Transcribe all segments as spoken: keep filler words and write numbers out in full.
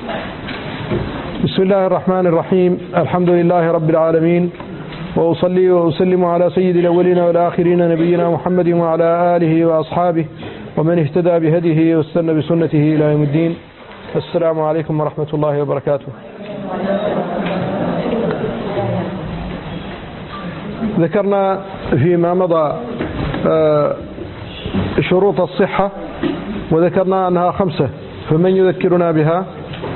بسم الله الرحمن الرحيم. الحمد لله رب العالمين، وأصلي وأسلم على سيد الأولين والآخرين نبينا محمد وعلى آله وأصحابه ومن اهتدى بهديه واستنى بسنته إلى يوم الدين. السلام عليكم ورحمة الله وبركاته. ذكرنا فيما مضى شروط الصحة، وذكرنا أنها خمسة، فمن يذكرنا بها؟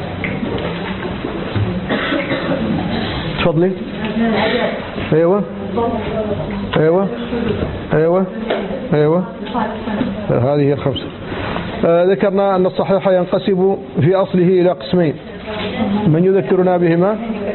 تفضلي. أيوة أيوة أيوة أيوة هذه الخمسة. آه ذكرنا أن الصحيح ينقسم في أصله إلى قسمين، من يذكرنا بهما؟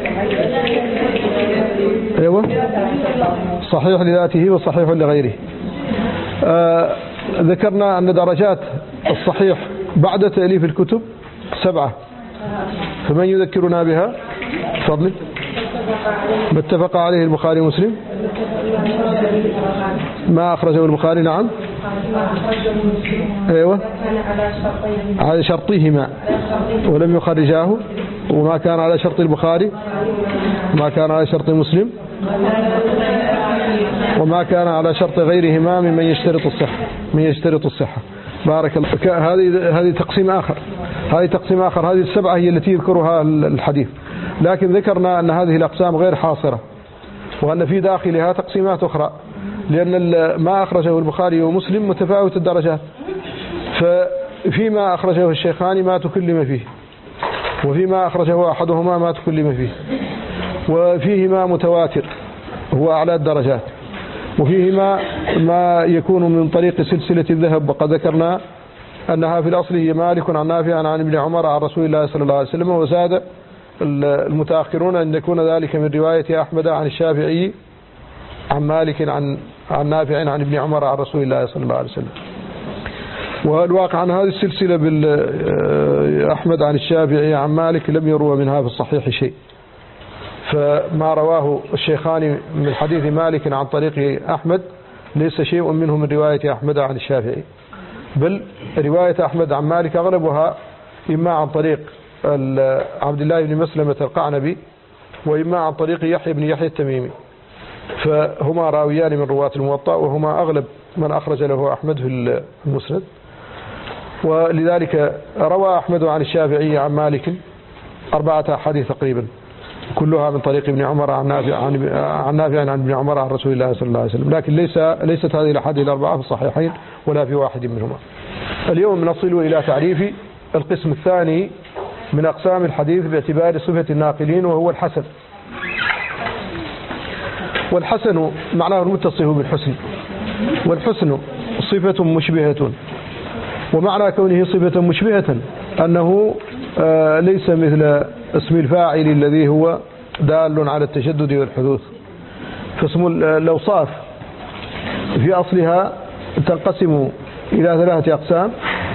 أيوة صحيح لذاته وصحيح لغيره. آه ذكرنا أن درجات الصحيح بعد تأليف الكتب سبعة، فمن يذكرنا بها؟ تفضلي. ما اتفق عليه البخاري ومسلم، ما أخرجه البخاري، نعم أيوة على شرطهما ولم يخرجاه، وما كان على شرط البخاري، ما كان على شرط مسلم، وما كان على شرط غيرهما ممن يشترط الصحة من يشترط الصحة. بارك الله. هذه هذه تقسيم آخر، هذه تقسيم آخر. هذه السبعة هي التي يذكرها الحديث، لكن ذكرنا أن هذه الأقسام غير حاصرة، وأن في داخلها تقسيمات أخرى، لأن ما أخرجه البخاري ومسلم متفاوت الدرجات، ففيما أخرجه الشيخان ما تكلم فيه، وفيما أخرجه أحدهما ما تكلم فيه، وفيهما متواتر هو أعلى الدرجات، وفيهما ما يكون من طريق سلسلة الذهب، وقد ذكرنا أنها في الأصل هي مالك عن نافع عن ابن عمر عن رسول الله صلى الله عليه وسلم، وزاد المتأخرون أن يكون ذلك من رواية أحمد عن الشافعي عن مالك عن عن نافع عن ابن عمر عن رسول الله صلى الله عليه وسلم. والواقع عن هذه السلسلة بالأحمد عن الشافعي عن مالك لم يروى منها في الصحيح شيء، فما رواه الشيخان من حديث مالك عن طريق أحمد ليس شيء منه من رواية أحمد عن الشافعي، بل رواية أحمد عن مالك أغلبها إما عن طريق عبد الله بن مسلمة القعنبي، وإما عن طريق يحيى بن يحيى التميمي، فهما راويان من رواة الموطأ، وهما أغلب من أخرج له أحمد في المسند. ولذلك روى أحمد عن الشافعي عن مالك أربعة أحاديث تقريبا، كلها من طريق ابن عمر عن نافع عن, عن نافع عن ابن عمر عن رسول الله صلى الله عليه وسلم، لكن ليس ليست هذه الأحاديث الأربعة في الصحيحين ولا في واحد منهما. اليوم نصل إلى تعريف القسم الثاني من أقسام الحديث باعتبار صفة الناقلين، وهو الحسن. والحسن معناه المتصف بالحسن، والحسن صفة مشبهة، ومعنى كونه صفة مشبهة أنه ليس مثل اسم الفاعل الذي هو دال على التشدد والحدوث. فاسم الأوصاف في أصلها تنقسم إلى ثلاثة أقسام.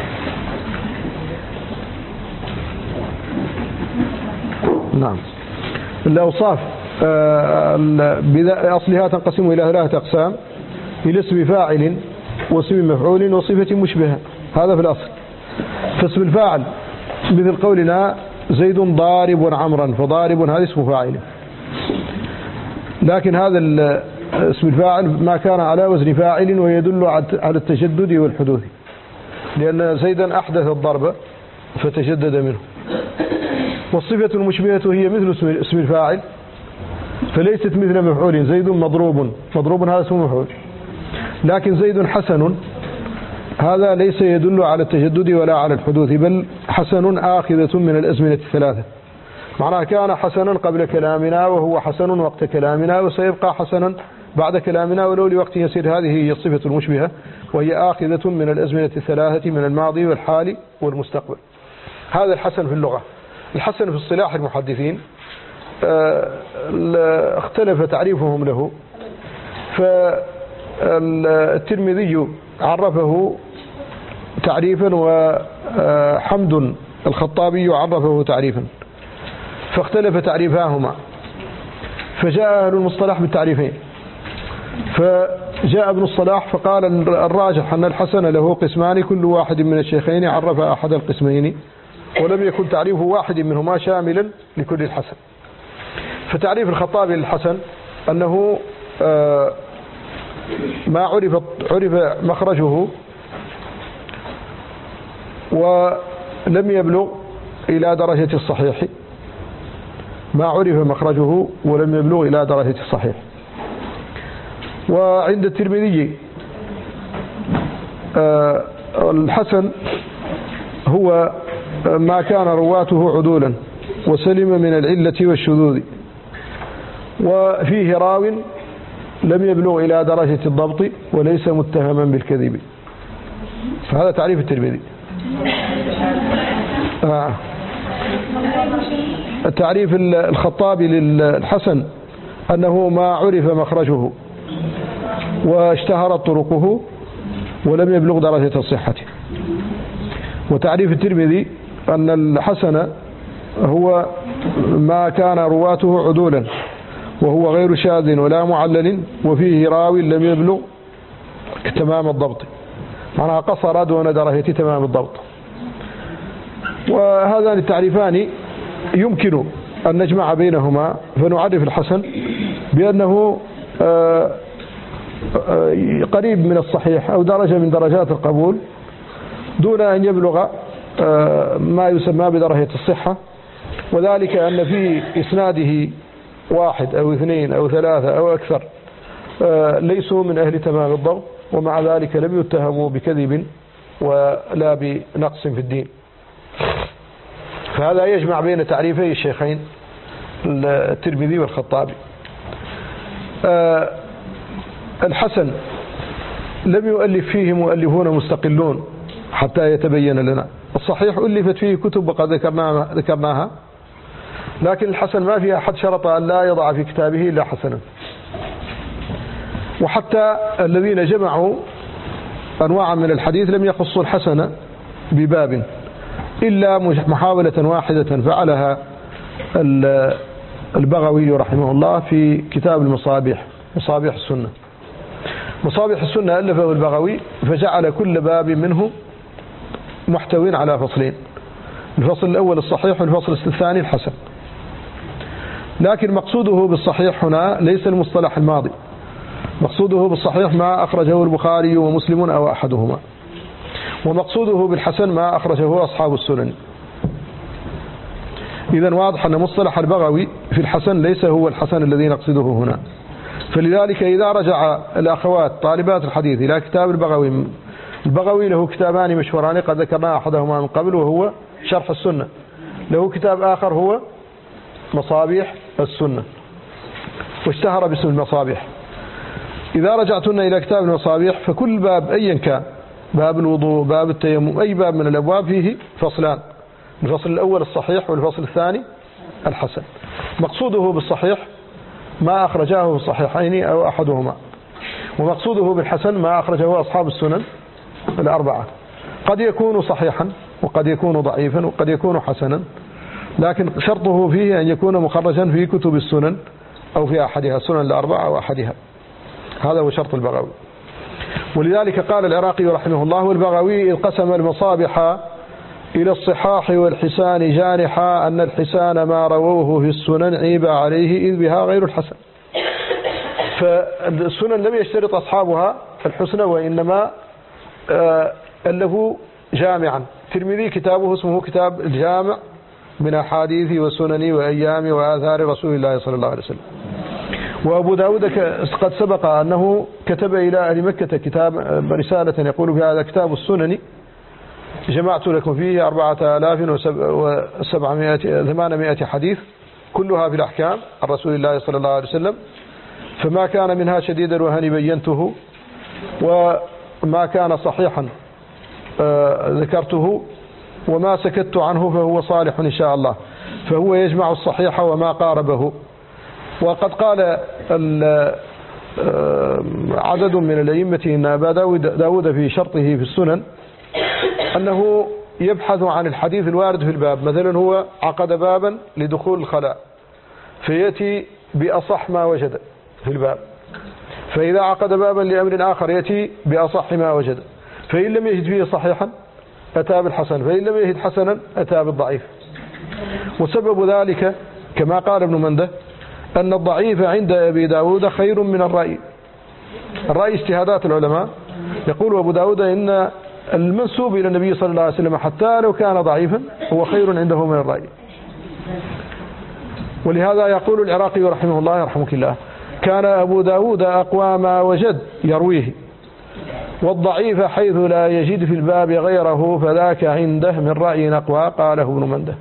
نعم، الأوصاف بأصلها تنقسم إلى ثلاثة أقسام: إلى اسم فاعل واسم مفعول وصفة مشبهة، هذا في الأصل. فاسم الفاعل مثل قولنا زيد ضارب عمرا، فضارب هذا اسم فاعل، لكن هذا اسم الفاعل ما كان على وزن فاعل ويدل على التشدد والحدوث، لأن زيدا أحدث الضرب فتشدد منه. والصفة المشبهة هي مثل اسم الفاعل، فليست مثل مفعول. زيد مضروب، مضروب هذا اسم مفعول، لكن زيد حسن هذا ليس يدل على التجدد ولا على الحدوث، بل حسن آخذة من الأزمنة الثلاثة، معناها كان حسنا قبل كلامنا وهو حسن وقت كلامنا وسيبقى حسنا بعد كلامنا ولو لوقت يسير. هذه هي الصفة المشبهة، وهي آخذة من الأزمنة الثلاثة من الماضي والحال والمستقبل. هذا الحسن في اللغة. الحسن في اصطلاح المحدثين اختلف تعريفهم له، فالترمذي عرفه تعريفا وحمد الخطابي عرفه تعريفا، فاختلف تعريفاهما، فجاء أهل المصطلح بالتعريفين. فجاء ابن الصلاح فقال الراجح أن الحسن له قسمان، كل واحد من الشيخين عرف أحد القسمين ولم يكن تعريف واحد منهما شاملا لكل الحسن. فتعريف الخطابي للحسن أنه ما عرف عرف مخرجه ولم يبلغ إلى درجة الصحيح، ما عرف مخرجه ولم يبلغ إلى درجة الصحيح. وعند الترمذي الحسن هو ما كان رواته عدولا وسلم من العلة والشذوذ، وفيه راو لم يبلغ إلى درجة الضبط وليس متهما بالكذب. فهذا تعريف الترمذي. آه. التعريف الخطابي للحسن أنه ما عرف مخرجه واشتهرت طرقه ولم يبلغ درجة الصحة. وتعريف الترمذي أن الحسن هو ما كان رواته عدولا وهو غير شاذ ولا معلل وفيه راو لم يبلغ تمام الضبط، معناها قصر دون درجة تمام الضبط. وهذان التعريفان يمكن أن نجمع بينهما فنعرف الحسن بأنه قريب من الصحيح أو درجة من درجات القبول دون أن يبلغ ما يسمى بدرجة الصحة، وذلك أن في إسناده واحد أو اثنين أو ثلاثة أو أكثر ليسوا من أهل تمام الضبط، ومع ذلك لم يتهموا بكذب ولا بنقص في الدين. فهذا يجمع بين تعريفي الشيخين الترمذي والخطابي. الحسن لم يؤلف فيه مؤلفون مستقلون حتى يتبين لنا. الصحيح ألفت فيه كتب وقد ذكرناها, ذكرناها لكن الحسن ما فيها أحد شرط أن لا يضع في كتابه إلا حسنا. وحتى الذين جمعوا أنواعا من الحديث لم يخصوا الحسن بباب إلا محاولة واحدة فعلها البغوي رحمه الله في كتاب المصابيح، مصابيح السنة. مصابيح السنة ألفه البغوي فجعل كل باب منه محتوين على فصلين، الفصل الأول الصحيح والفصل الثاني الحسن. لكن مقصوده بالصحيح هنا ليس المصطلح الماضي، مقصوده بالصحيح ما أخرجه البخاري ومسلم أو أحدهما، ومقصوده بالحسن ما أخرجه أصحاب السنن. إذن واضح أن مصطلح البغوي في الحسن ليس هو الحسن الذي نقصده هنا. فلذلك إذا رجع الأخوات طالبات الحديث إلى كتاب البغوي، البغوي له كتابان مشهوران قد ذكرنا أحدهما من قبل وهو شرح السنة، له كتاب آخر هو مصابيح السنة واشتهر باسم المصابيح. إذا رجعتن إلى كتاب المصابيح فكل باب أيا كان، باب الوضوء، باب التيمم، أي باب من الأبواب فيه فصلان، الفصل الأول الصحيح والفصل الثاني الحسن. مقصوده بالصحيح ما أخرجاه في الصحيحين أو أحدهما، ومقصوده بالحسن ما أخرجه أصحاب السنن الأربعة. قد يكون صحيحا وقد يكون ضعيفا وقد يكون حسنا، لكن شرطه فيه أن يكون مخرجا في كتب السنن أو في أحدها، السنن الأربعة أو أحدها. هذا هو شرط البغوي. ولذلك قال العراقي رحمه الله: والبغوي إذ قسم المصابح إلى الصحاح والحسان جانحا أن الحسان ما رووه في السنن عيب عليه إذ بها غير الحسن. فالسنن لم يشترط أصحابها الحسنى، وإنما ألفوا جامعا. الترمذي كتابه اسمه كتاب الجامع من أحاديث وسنن وأيام وآثار رسول الله صلى الله عليه وسلم. وأبو داود قد سبق أنه كتب إلى أهل مكة كتاب رسالة يقول في هذا كتاب السنن جمعت لكم فيه أربعة آلاف وثمانمائة حديث كلها في الأحكام عن رسول الله صلى الله عليه وسلم، فما كان منها شديد الوهن بينته، وما كان صحيحا ذكرته، وما سكت عنه فهو صالح إن شاء الله، فهو يجمع الصحيح وما قاربه. وقد قال عدد من الأئمة إن أبا داود في شرطه في السنن أنه يبحث عن الحديث الوارد في الباب. مثلا هو عقد بابا لدخول الخلاء فيأتي بأصح ما وجد في الباب، فإذا عقد بابا لأمر آخر يأتي بأصح ما وجد، فإن لم يجد فيه صحيحا أتى بالحسن، فإن لم يجد حسنا أتى بالضعيف. وسبب ذلك كما قال ابن منده أن الضعيف عند أبي داود خير من الرأي. الرأي اجتهادات العلماء. يقول أبو داود إن المنسوب إلى النبي صلى الله عليه وسلم حتى لو كان ضعيفا هو خير عنده من الرأي. ولهذا يقول العراقي رحمه الله يرحمك الله: كان أبو داود أقوى ما وجد يرويه، والضعيف حيث لا يجد في الباب غيره فذاك عنده من رأي أقوى. قاله ابن منده.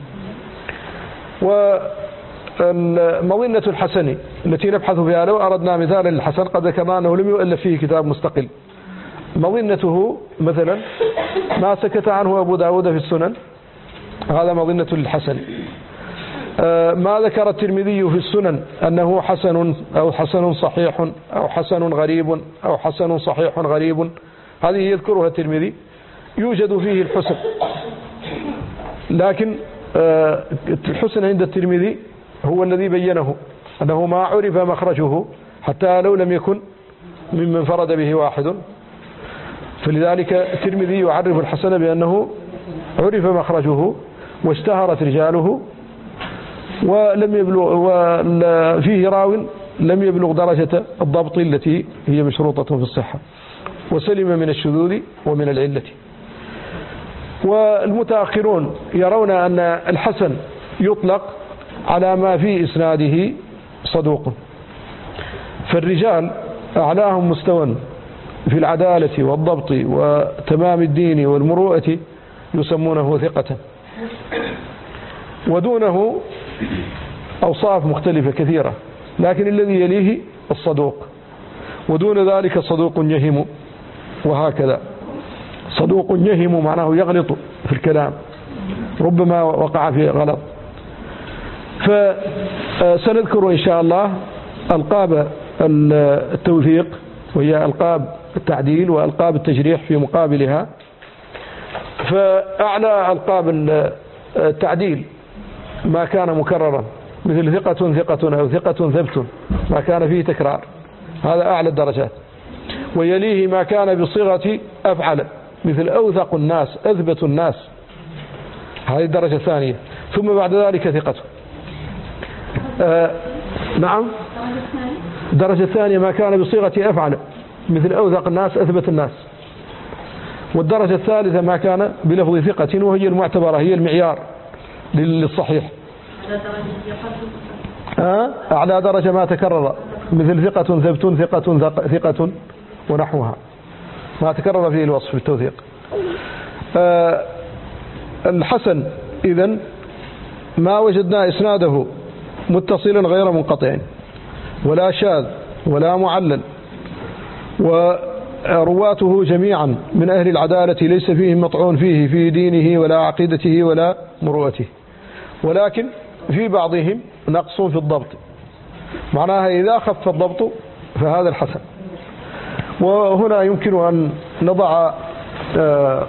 ومظنة الحسن التي نبحث فيها، لو أردنا مثالا للحسن قد ذكرنا أنه لم يؤلف فيه كتاب مستقل. مظنته مثلا ما سكت عنه أبو داود في السنن، هذا مظنة للحسن. ما ذكر الترمذي في السنن أنه حسن أو حسن صحيح أو حسن غريب أو حسن صحيح غريب، هذه يذكرها الترمذي، يوجد فيه الحسن. لكن الحسن عند الترمذي هو الذي بينه أنه ما عرف مخرجه حتى لو لم يكن ممن انفرد به واحد. فلذلك الترمذي يعرف الحسن بأنه عرف مخرجه واشتهرت رجاله ولم يبلغ، وفيه راو لم يبلغ درجة الضبط التي هي مشروطة في الصحة، وسلم من الشذوذ ومن العلة. والمتأخرون يرون أن الحسن يطلق على ما في إسناده صدوق، فالرجال أعلاهم مستوى في العدالة والضبط وتمام الدين والمروءة يسمونه ثقة، ودونه أوصاف مختلفة كثيرة، لكن الذي يليه الصدوق، ودون ذلك صدوق يهم، وهكذا. صدوق يهم معناه يغلط في الكلام، ربما وقع في غلط. فسنذكر إن شاء الله ألقاب التوثيق، وهي ألقاب التعديل وألقاب التجريح في مقابلها. فأعلى ألقاب التعديل ما كان مكررا، مثل ثقة ثقة أو ثقة ثبت، ما كان فيه تكرار، هذا أعلى الدرجات. ويليه ما كان بصيغة أفعل، مثل أوثق الناس، أثبت الناس، هذه الدرجة الثانية. ثم بعد ذلك ثقة. آه نعم، الدرجة الثانية ما كان بصيغة أفعل، مثل أوثق الناس، أثبت الناس. والدرجة الثالثة ما كان بلفظ ثقة، وهي المعتبرة، هي المعيار للصحيح. آه أعلى درجة ما تكرر، مثل ثقة ثبت، ثقة ثقة ونحوها، ما تكرر فيه الوصف في التوثيق. آه الحسن إذن ما وجدنا إسناده متصلا غير منقطع، ولا شاذ ولا معلل، ورواته جميعا من أهل العدالة ليس فيهم مطعون فيه في دينه ولا عقيدته ولا مروءته، ولكن في بعضهم نقص في الضبط، معناها إذا خف الضبط فهذا الحسن. وهنا يمكن أن نضع آه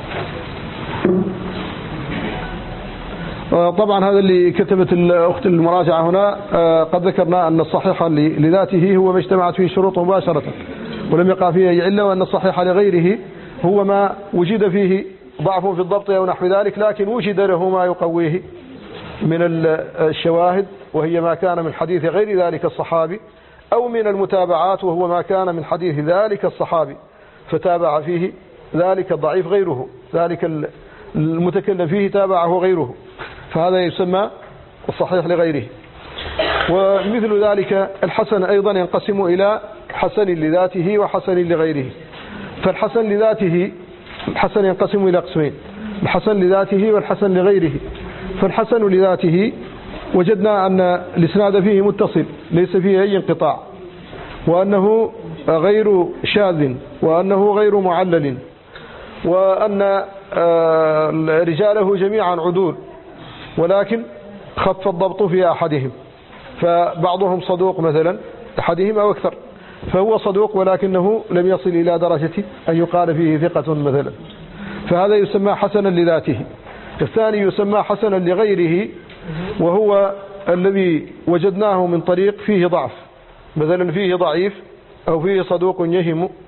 طبعا هذا اللي كتبت الأخت المراجعة هنا، قد ذكرنا أن الصحيح لذاته هو ما اجتمعت فيه شروط مباشرة ولم يقع فيه أي علة، وأن الصحيح لغيره هو ما وجد فيه ضعف في الضبط أو نحو ذلك، لكن وجد له ما يقويه من الشواهد، وهي ما كان من حديث غير ذلك الصحابي، أو من المتابعات، وهو ما كان من حديث ذلك الصحابي فتابع فيه ذلك الضعيف غيره، ذلك المتكلم فيه تابعه غيره، فهذا يسمى الصحيح لغيره. ومثل ذلك الحسن أيضا ينقسم إلى حسن لذاته وحسن لغيره. فالحسن لذاته، الحسن ينقسم إلى قسمين، الحسن لذاته والحسن لغيره. فالحسن لذاته وجدنا أن الإسناد فيه متصل ليس فيه أي انقطاع، وأنه غير شاذ، وأنه غير معلل، وأن رجاله جميعا عدول، ولكن خف الضبط في أحدهم، فبعضهم صدوق مثلا، أحدهم أو أكثر، فهو صدوق ولكنه لم يصل إلى درجة أن يقال فيه ثقة مثلا، فهذا يسمى حسنا لذاته. الثاني يسمى حسنا لغيره، وهو الذي وجدناه من طريق فيه ضعف، مثلا فيه ضعيف أو فيه صدوق يهم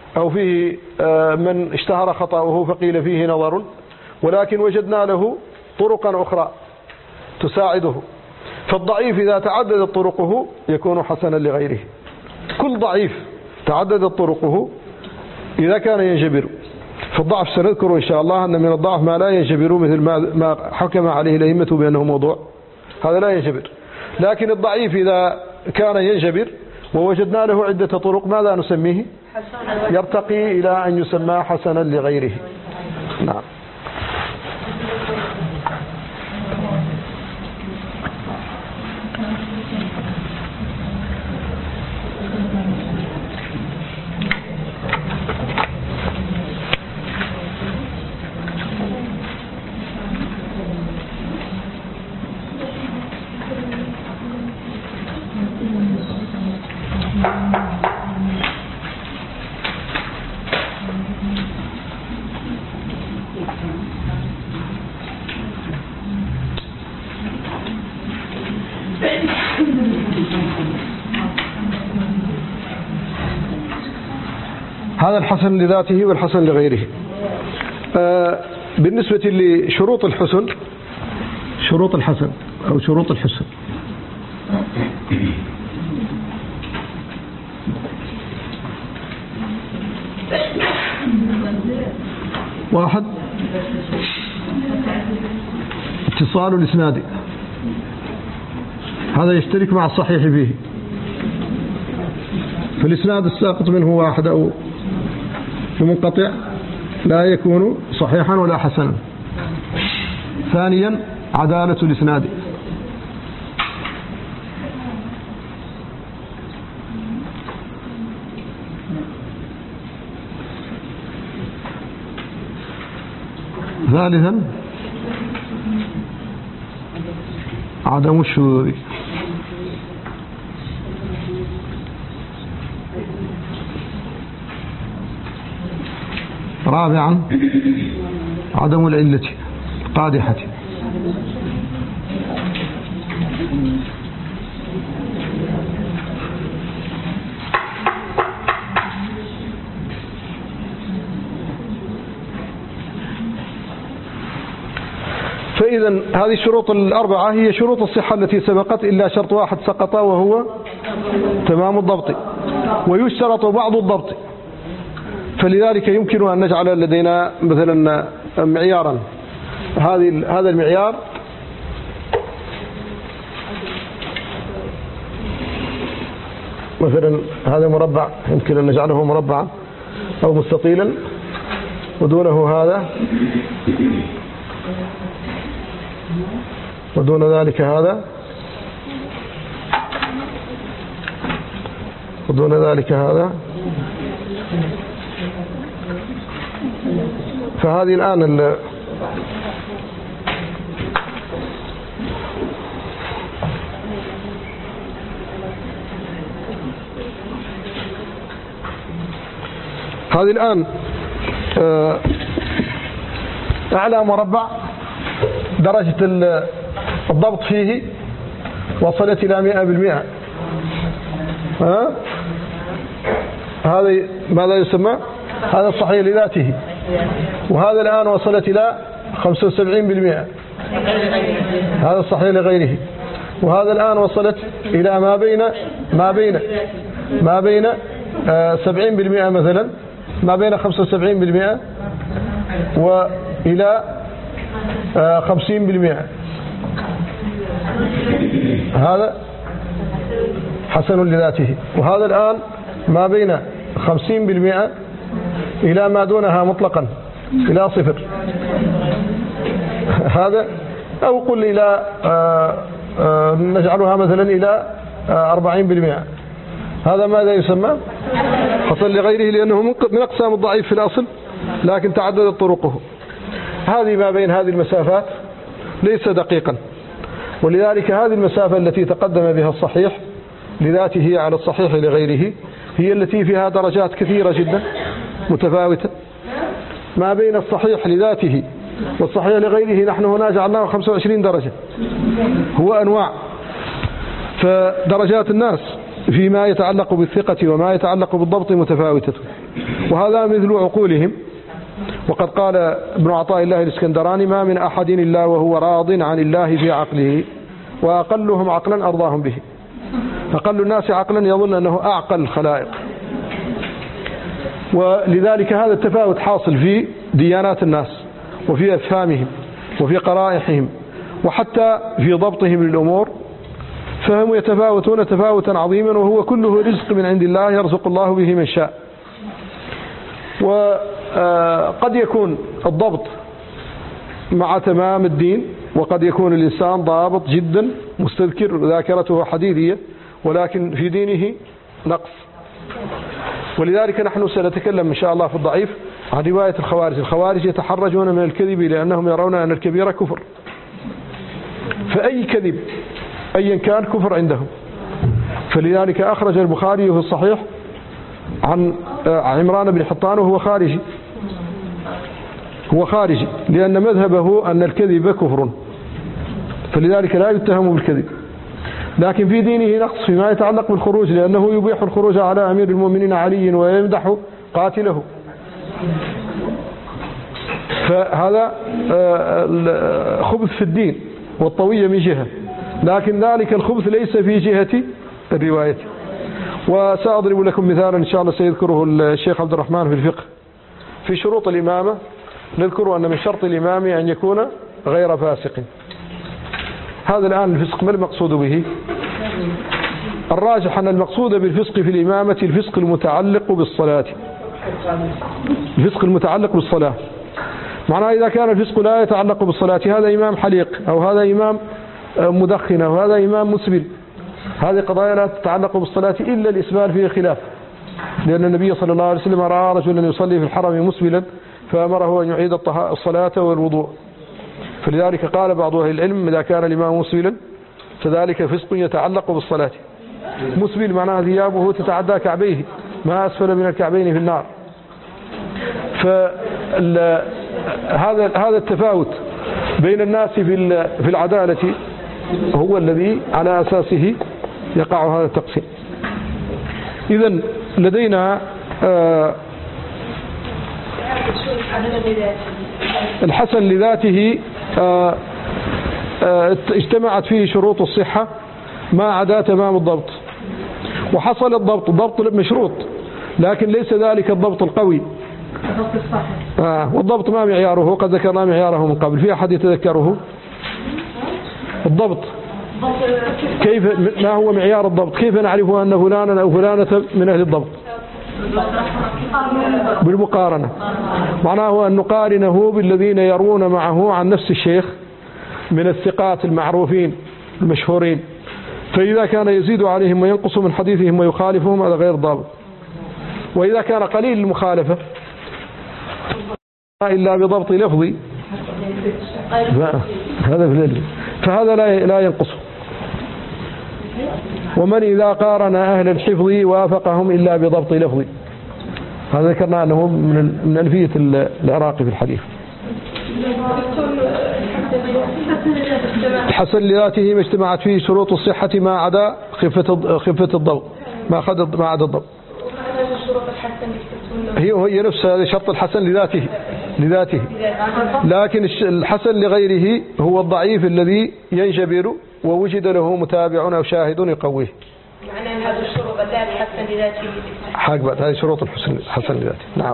أو فيه من اشتهر خطأه فقيل فيه نظر، ولكن وجدنا له طرقا أخرى تساعده. فالضعيف إذا تعددت طرقه يكون حسنا لغيره. كل ضعيف تعددت طرقه إذا كان ينجبر. فالضعف سنذكر إن شاء الله أن من الضعف ما لا ينجبر، مثل ما حكم عليه الأئمة بأنه موضوع، هذا لا ينجبر. لكن الضعيف إذا كان ينجبر ووجدنا له عدة طرق ماذا نسميه؟ يرتقي إلى أن يسمى حسنا لغيره. نعم. هذا الحسن لذاته والحسن لغيره. آه بالنسبة لشروط الحسن، شروط الحسن أو شروط الحسن، واحد اتصال الإسناد، هذا يشترك مع الصحيح فيه، فالإسناد الساقط منه واحد أو منقطع لا يكون صحيحا ولا حسنا. ثانيا عدالة الإسناد، ثالثا عدم الشذوذ، رابعا عدم العلة القادحة، فإذا هذه الشروط الأربعة هي شروط الصحة التي سبقت، إلا شرط واحد سقط وهو تمام الضبط، ويشترط بعض الضبط. فلذلك يمكن أن نجعل لدينا مثلا معيارا، هذه هذا المعيار مثلا هذا مربع، يمكن أن نجعله مربعا أو مستطيلا، ودونه هذا، ودون ذلك هذا، ودون ذلك هذا. فهذه الآن ال هذه الآن أعلى مربع درجة الضبط فيه وصلت إلى مئة بالمئة. ها؟ هذا ماذا يسمى؟ هذا الصحيح لذاته. وهذا الآن وصلت إلى خمسة وسبعين بالمئة، هذا الصحيح لغيره. وهذا الآن وصلت إلى ما بين ما بين ما بين سبعين بالمئة مثلا، ما بين خمسة وسبعين بالمئة وإلى خمسين بالمئة. هذا حسن لذاته. وهذا الآن ما بين خمسين بالمئة إلى ما دونها مطلقا إلى صفر. هذا أو قل إلى آآ آآ نجعلها مثلا إلى أربعين بالمئة. هذا ماذا يسمى؟ حسن لغيره، لأنه من أقسام الضعيف في الأصل لكن تعددت طرقه. هذه ما بين هذه المسافات ليس دقيقا، ولذلك هذه المسافة التي تقدم بها الصحيح لذاته على الصحيح لغيره هي التي فيها درجات كثيرة جدا متفاوتة. ما بين الصحيح لذاته والصحيح لغيره نحن هنا جعلناه خمسة وعشرين درجة، هو أنواع. فدرجات الناس فيما يتعلق بالثقة وما يتعلق بالضبط متفاوتة. وهذا مثل عقولهم. وقد قال ابن عطاء الله الإسكندراني: ما من أحد إلا وهو راض عن الله في عقله، وأقلهم عقلا أرضاهم به. أقل الناس عقلا يظن أنه أعقل الخلائق. ولذلك هذا التفاوت حاصل في ديانات الناس وفي أفهامهم وفي قرائحهم وحتى في ضبطهم للأمور، فهم يتفاوتون تفاوتا عظيما، وهو كله رزق من عند الله يرزق الله به من شاء. وقد يكون الضبط مع تمام الدين، وقد يكون الإنسان ضابط جدا مستذكر ذاكرته حديدية ولكن في دينه نقص. ولذلك نحن سنتكلم إن شاء الله في الضعيف عن رواية الخوارج. الخوارج يتحرجون من الكذب لأنهم يرون أن الكبير كفر، فأي كذب أيا كان كفر عندهم. فلذلك أخرج البخاري في الصحيح عن عمران بن حطان وهو خارجي، هو خارجي لأن مذهبه أن الكذب كفر، فلذلك لا يتهم بالكذب. لكن في دينه نقص فيما يتعلق بالخروج، لأنه يبيح الخروج على أمير المؤمنين علي ويمدح قاتله. فهذا خبث في الدين والطوية من جهة، لكن ذلك الخبث ليس في جهة الرواية. وسأضرب لكم مثالا إن شاء الله سيذكره الشيخ عبد الرحمن في الفقه. في شروط الإمامة نذكر أن من شرط الإمام أن يكون غير فاسق. هذا الآن الفسق ما المقصود به؟ الراجح أن المقصود بالفسق في الإمامة الفسق المتعلق بالصلاة، الفسق المتعلق بالصلاة. معناه إذا كان الفسق لا يتعلق بالصلاة، هذا إمام حليق أو هذا إمام مدخن أو هذا إمام مسبل، هذه قضايا لا تتعلق بالصلاة إلا الإسبال فيه خلاف، لأن النبي صلى الله عليه وسلم رأى رجلا يصلي في الحرم مسبلا فأمره أن يعيد الصلاة والوضوء. فلذلك قال بعض أهل العلم إذا كان الإمام مسبلا فذلك فسق يتعلق بالصلاة. مسبل معناه ثيابه تتعدى كعبيه، ما أسفل من الكعبين في النار. فهذا هذا التفاوت بين الناس في في العدالة هو الذي على أساسه يقع هذا التقسيم. إذن لدينا الحسن لذاته اجتمعت فيه شروط الصحة ما عدا تمام الضبط. وحصل الضبط، الضبط مشروط لكن ليس ذلك الضبط القوي. آه والضبط ما معياره؟ قد ذكرنا معياره من قبل. في أحد يتذكره الضبط؟ كيف، ما هو معيار الضبط؟ كيف نعرف أن فلانا أو فلانة من أهل الضبط؟ بالمقارنة. معناه أن نقارنه بالذين يروون معه عن نفس الشيخ من الثقات المعروفين المشهورين، فإذا كان يزيد عليهم وينقص من حديثهم ويخالفهم هذا غير ضابط. وإذا كان قليل المخالفة إلا بضبط لفظي هذا في فهذا لا لا ينقصه. ومن إذا قارن أهل الحفظ وافقهم إلا بضبط لفظي، هذا ذكرنا أنه من من ألفية العراقي في الحديث. الحسن لذاته ما اجتمعت فيه شروط الصحة ما عدا خفة خفة الضبط، ما أخذ ما عدا الضبط. هي هي نفس هذا شرط الحسن لذاته لذاته لكن الحسن لغيره هو الضعيف الذي ينجبر ووجد له متابع أو شاهد يقويه. معنى أن هذه الشروط لا الحسن لذاته حق هذه شروط الحسن الحسن لذاته. نعم.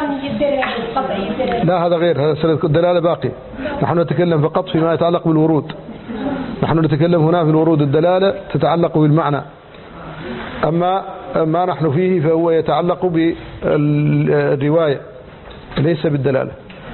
لا هذا غير، هذا الدلالة باقي. نحن نتكلم فقط فيما يتعلق بالورود. نحن نتكلم هنا في الورود الدلالة تتعلق بالمعنى، أما ما نحن فيه فهو يتعلق بالرواية ليس بالدلالة.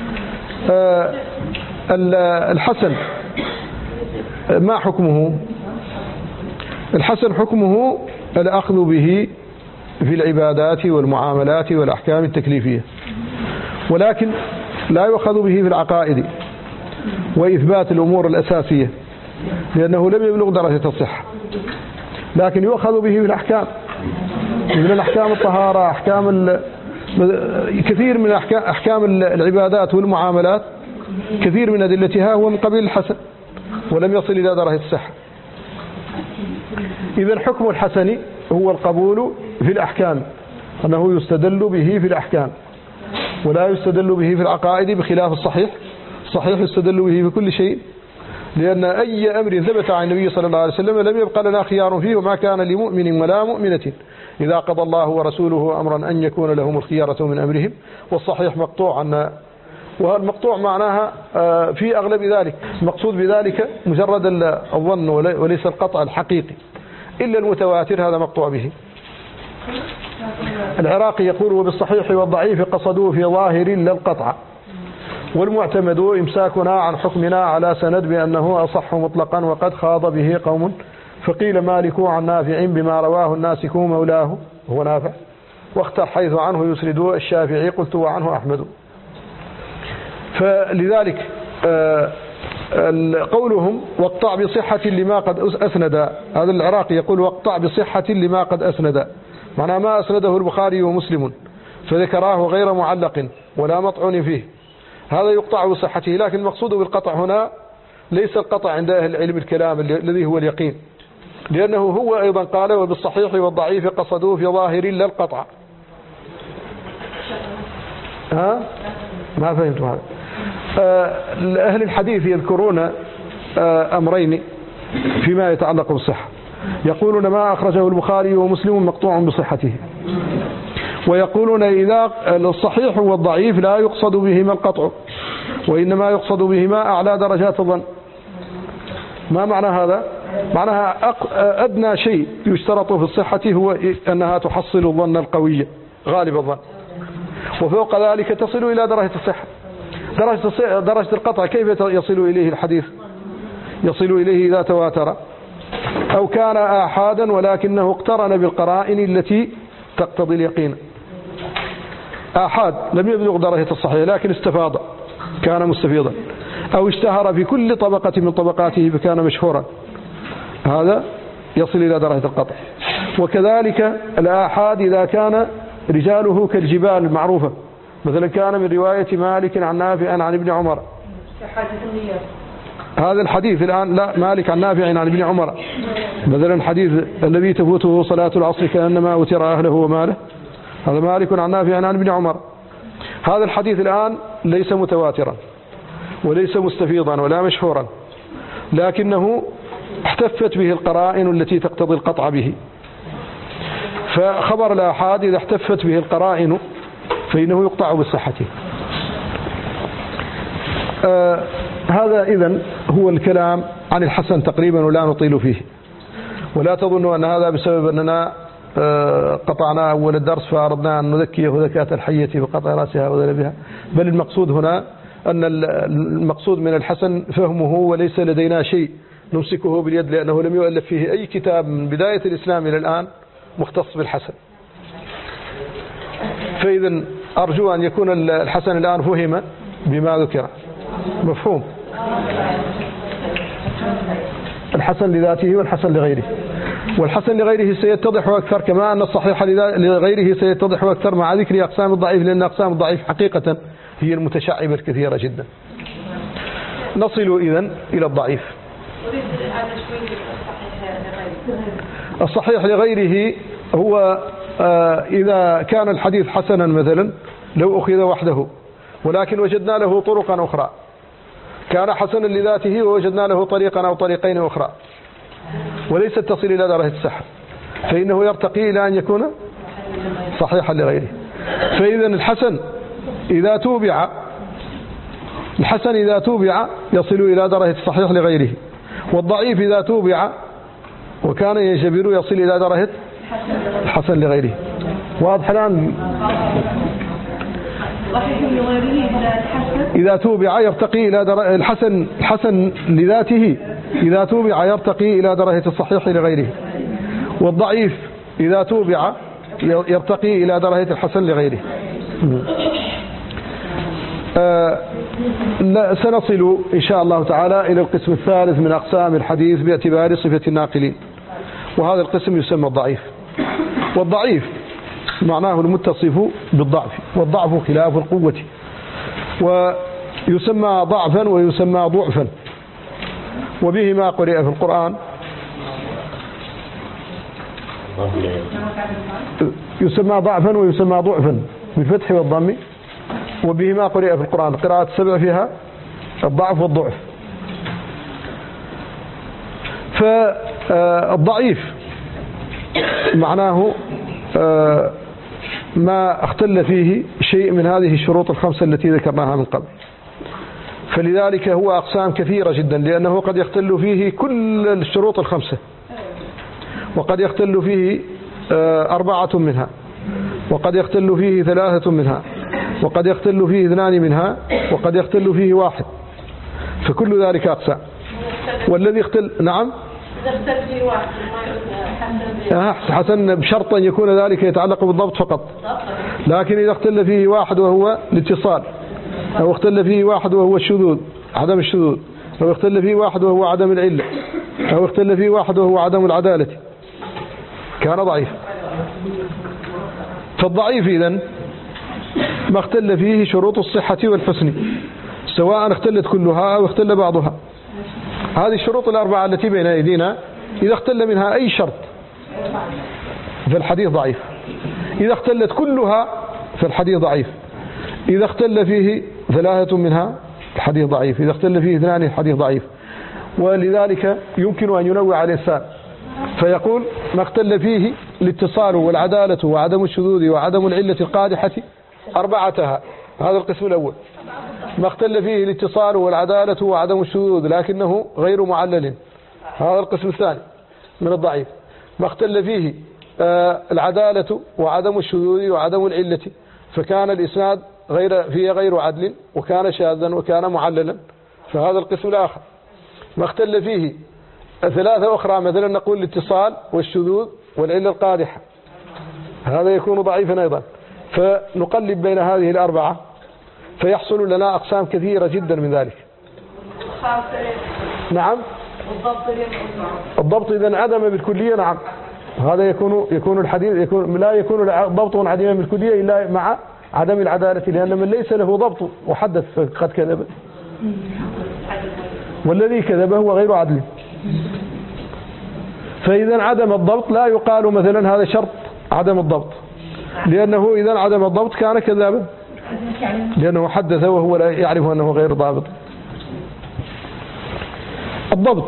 الحسن ما حكمه؟ الحسن حكمه الأخذ به في العبادات والمعاملات والأحكام التكليفية، ولكن لا يؤخذ به في العقائد وإثبات الأمور الأساسية لأنه لم يبلغ درجة الصحة، لكن يؤخذ به في الأحكام، من الأحكام الطهارة، أحكام كثير من أحكام العبادات والمعاملات، كثير من أدلتها هو من قبيل الحسن ولم يصل إلى درجة الصحة. إذن حكم الحسن هو القبول في الأحكام أنه يستدل به في الأحكام ولا يستدل به في العقائد بخلاف الصحيح. الصحيح يستدل به في كل شيء، لأن أي أمر ثبت عن النبي صلى الله عليه وسلم لم يبقى لنا خيار فيه، وما كان لمؤمن ولا مؤمنة إذا قضى الله ورسوله أمرا أن يكون لهم الخيارة من أمرهم. والصحيح مقطوع عنا، والمقطوع معناها في أغلب ذلك المقصود بذلك مجرد الظن وليس القطع الحقيقي، إلا المتواتر هذا مقطوع به. العراقي يقول: وبالصحيح والضعيف قصدوه في ظاهر لا القطع، والمعتمد إمساكنا عن حكمنا على سند بأنه أصح مطلقا، وقد خاض به قوم، فقيل مالك عن نافع بما رواه الناسك مولاه هو نافع، واختر حيث عنه يسرد الشافعي، قلت وعنه أحمد. فلذلك قولهم واقطع بصحة لما قد أسند، هذا العراقي يقول واقطع بصحة لما قد أسند، معناه ما أسنده البخاري ومسلم فذكراه غير معلق ولا مطعون فيه، هذا يقطع بصحته. لكن المقصود بالقطع هنا ليس القطع عند أهل العلم الكلام الذي هو اليقين، لأنه هو أيضا قال: وبالصحيح والضعيف قصدوه في ظاهر لا القطع. ها ما فهمت هذا. أهل الحديث يذكرون أمرين فيما يتعلق بالصحة، يقولون ما أخرجه البخاري ومسلم مقطوع بصحته، ويقولون إذا الصحيح والضعيف لا يقصد بهما القطع، وإنما يقصد بهما أعلى درجات الظن. ما معنى هذا؟ معناها أدنى شيء يشترط في الصحة هو أنها تحصل الظن القوي غالب الظن، وفوق ذلك تصل إلى درجة الصحة. درجة درجة القطع كيف يصل إليه الحديث؟ يصل إليه إذا تواتر أو كان آحادا ولكنه اقترن بالقرائن التي تقتضي اليقين. آحاد لم يبلغ درجة الصحيح لكن استفاض كان مستفيضا، أو اشتهر في كل طبقة من طبقاته فكان مشهورا، هذا يصل إلى درجة القطع. وكذلك الآحاد إذا كان رجاله كالجبال المعروفة، مثلا كان من رواية مالك عن نافع عن ابن عمر، هذا الحديث الآن لا مالك عن نافع عن ابن عمر، مثلا حديث الذي تفوته صلاة العصر كأنما أوتر أهله وماله، هذا مالك عن نافع عن ابن عمر. هذا الحديث الآن ليس متواترا وليس مستفيضا ولا مشهورا، لكنه احتفت به القرائن التي تقتضي القطع به. فخبر الآحاد إذا احتفت به القرائن فإنه يقطع بصحته. آه هذا إذن هو الكلام عن الحسن تقريبا، ولا نطيل فيه، ولا تظنوا أن هذا بسبب أننا آه قطعنا أول الدرس فأردنا أن نذكيه ذكاة الحية بقطع رأسها وذنبها، بل المقصود هنا أن المقصود من الحسن فهمه، وليس لدينا شيء نمسكه باليد، لأنه لم يؤلف فيه أي كتاب من بداية الإسلام إلى الآن مختص بالحسن. فإذا أرجو أن يكون الحسن الآن فهم بما ذكر، مفهوم الحسن لذاته والحسن لغيره، والحسن لغيره سيتضح أكثر، كما أن الصحيح لغيره سيتضح أكثر مع ذكر أقسام الضعيف، لأن أقسام الضعيف حقيقة هي المتشعبة الكثيرة جدا. نصل إذن إلى الضعيف. الصحيح لغيره هو إذا كان الحديث حسنا مثلا لو أخذ وحده، ولكن وجدنا له طرقا أخرى، كان حسنا لذاته ووجدنا له طريقا أو طريقين أخرى وليست تصل إلى درجة الصحة، فإنه يرتقي إلى أن يكون صحيحا لغيره. فإذا الحسن إذا توبع الحسن إذا توبع يصل إلى درجة الصحيح لغيره، والضعيف إذا توبع وكان يجبر يصل إلى درجة الحسن لغيره. واضح الآن؟ إذا توبع يرتقي إلى درجة الحسن الحسن لذاته، إذا توبع يرتقي إلى درجة الصحيح لغيره، والضعيف إذا توبع يرتقي إلى درجة الحسن لغيره. آه سنصل إن شاء الله تعالى إلى القسم الثالث من أقسام الحديث باعتبار صفة الناقلين، وهذا القسم يسمى الضعيف. والضعيف معناه المتصف بالضعف، والضعف خلاف القوة، ويسمى ضعفا ويسمى ضعفا، وبه ما قرئ في القرآن يسمى ضعفا ويسمى ضعفا بالفتح والضم، وبهما قرئ في القرآن. قراءة السبع فيها الضعف والضعف. فالضعيف معناه ما اختل فيه شيء من هذه الشروط الخمسة التي ذكرناها من قبل. فلذلك هو أقسام كثيرة جدا، لأنه قد يختل فيه كل الشروط الخمسة، وقد يختل فيه أربعة منها، وقد يختل فيه ثلاثة منها، وقد يختل فيه اثنان منها، وقد يختل فيه واحد. فكل ذلك أقسام. والذي اختل نعم حسن بشرط أن يكون ذلك يتعلق بالضبط فقط. لكن إذا اختل فيه واحد وهو الاتصال، أو اختل فيه واحد وهو الشذوذ عدم الشذوذ، أو اختل فيه واحد وهو عدم العلة، أو اختل فيه واحد وهو عدم العدالة، كان ضعيف. فالضعيف إذن ما اختل فيه شروط الصحة والحسن، سواء اختلت كلها أو اختل بعضها. هذه الشروط الأربعة التي بين أيدينا إذا اختل منها أي شرط فالحديث ضعيف. إذا اختلت كلها فالحديث ضعيف. إذا اختل فيه ثلاثة منها الحديث ضعيف. إذا اختل فيه اثنان الحديث ضعيف. ولذلك يمكن أن ينوع الإنسان فيقول ما اختل فيه الاتصال والعدالة وعدم الشذوذ وعدم العلة القادحة أربعتها، هذا القسم الأول. ما اختل فيه الاتصال والعدالة وعدم الشذوذ لكنه غير معلل، هذا القسم الثاني من الضعيف. ما اختل فيه العدالة وعدم الشذوذ وعدم العلة فكان الإسناد غير فيه غير عدل وكان شاذا وكان معللا، فهذا القسم الآخر. ما اختل فيه ثلاثة أخرى مثلا نقول الاتصال والشذوذ والعلة القادحة، هذا يكون ضعيفا أيضا. فنقلب بين هذه الأربعة فيحصل لنا أقسام كثيرة جدا من ذلك. نعم الضبط إذا عدم بالكلية. نعم هذا يكون يكون الحديث يكون لا يكون ضبط عديما بالكلية إلا مع عدم العدالة، لأن من ليس له ضبط وحدث قد كذب، والذي كذب هو غير عدل. فإذا عدم الضبط لا يقال مثلا هذا شرط عدم الضبط، لأنه إذا عدم الضبط كان كذابا، لأنه حدث وهو لا يعرف أنه غير ضابط. الضبط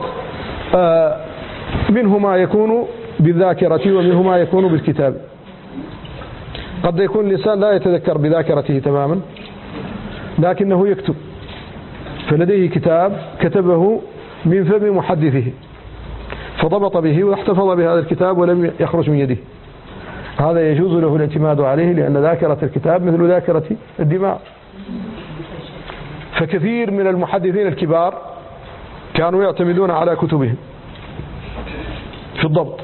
منه ما يكون بالذاكرة ومنه ما يكون بالكتاب. قد يكون الإنسان لا يتذكر بذاكرته تماما لكنه يكتب، فلديه كتاب كتبه من فم محدثه فضبط به واحتفظ بهذا الكتاب ولم يخرج من يده، هذا يجوز له الاعتماد عليه، لأن ذاكرة الكتاب مثل ذاكرة الدماء. فكثير من المحدثين الكبار كانوا يعتمدون على كتبهم في الضبط.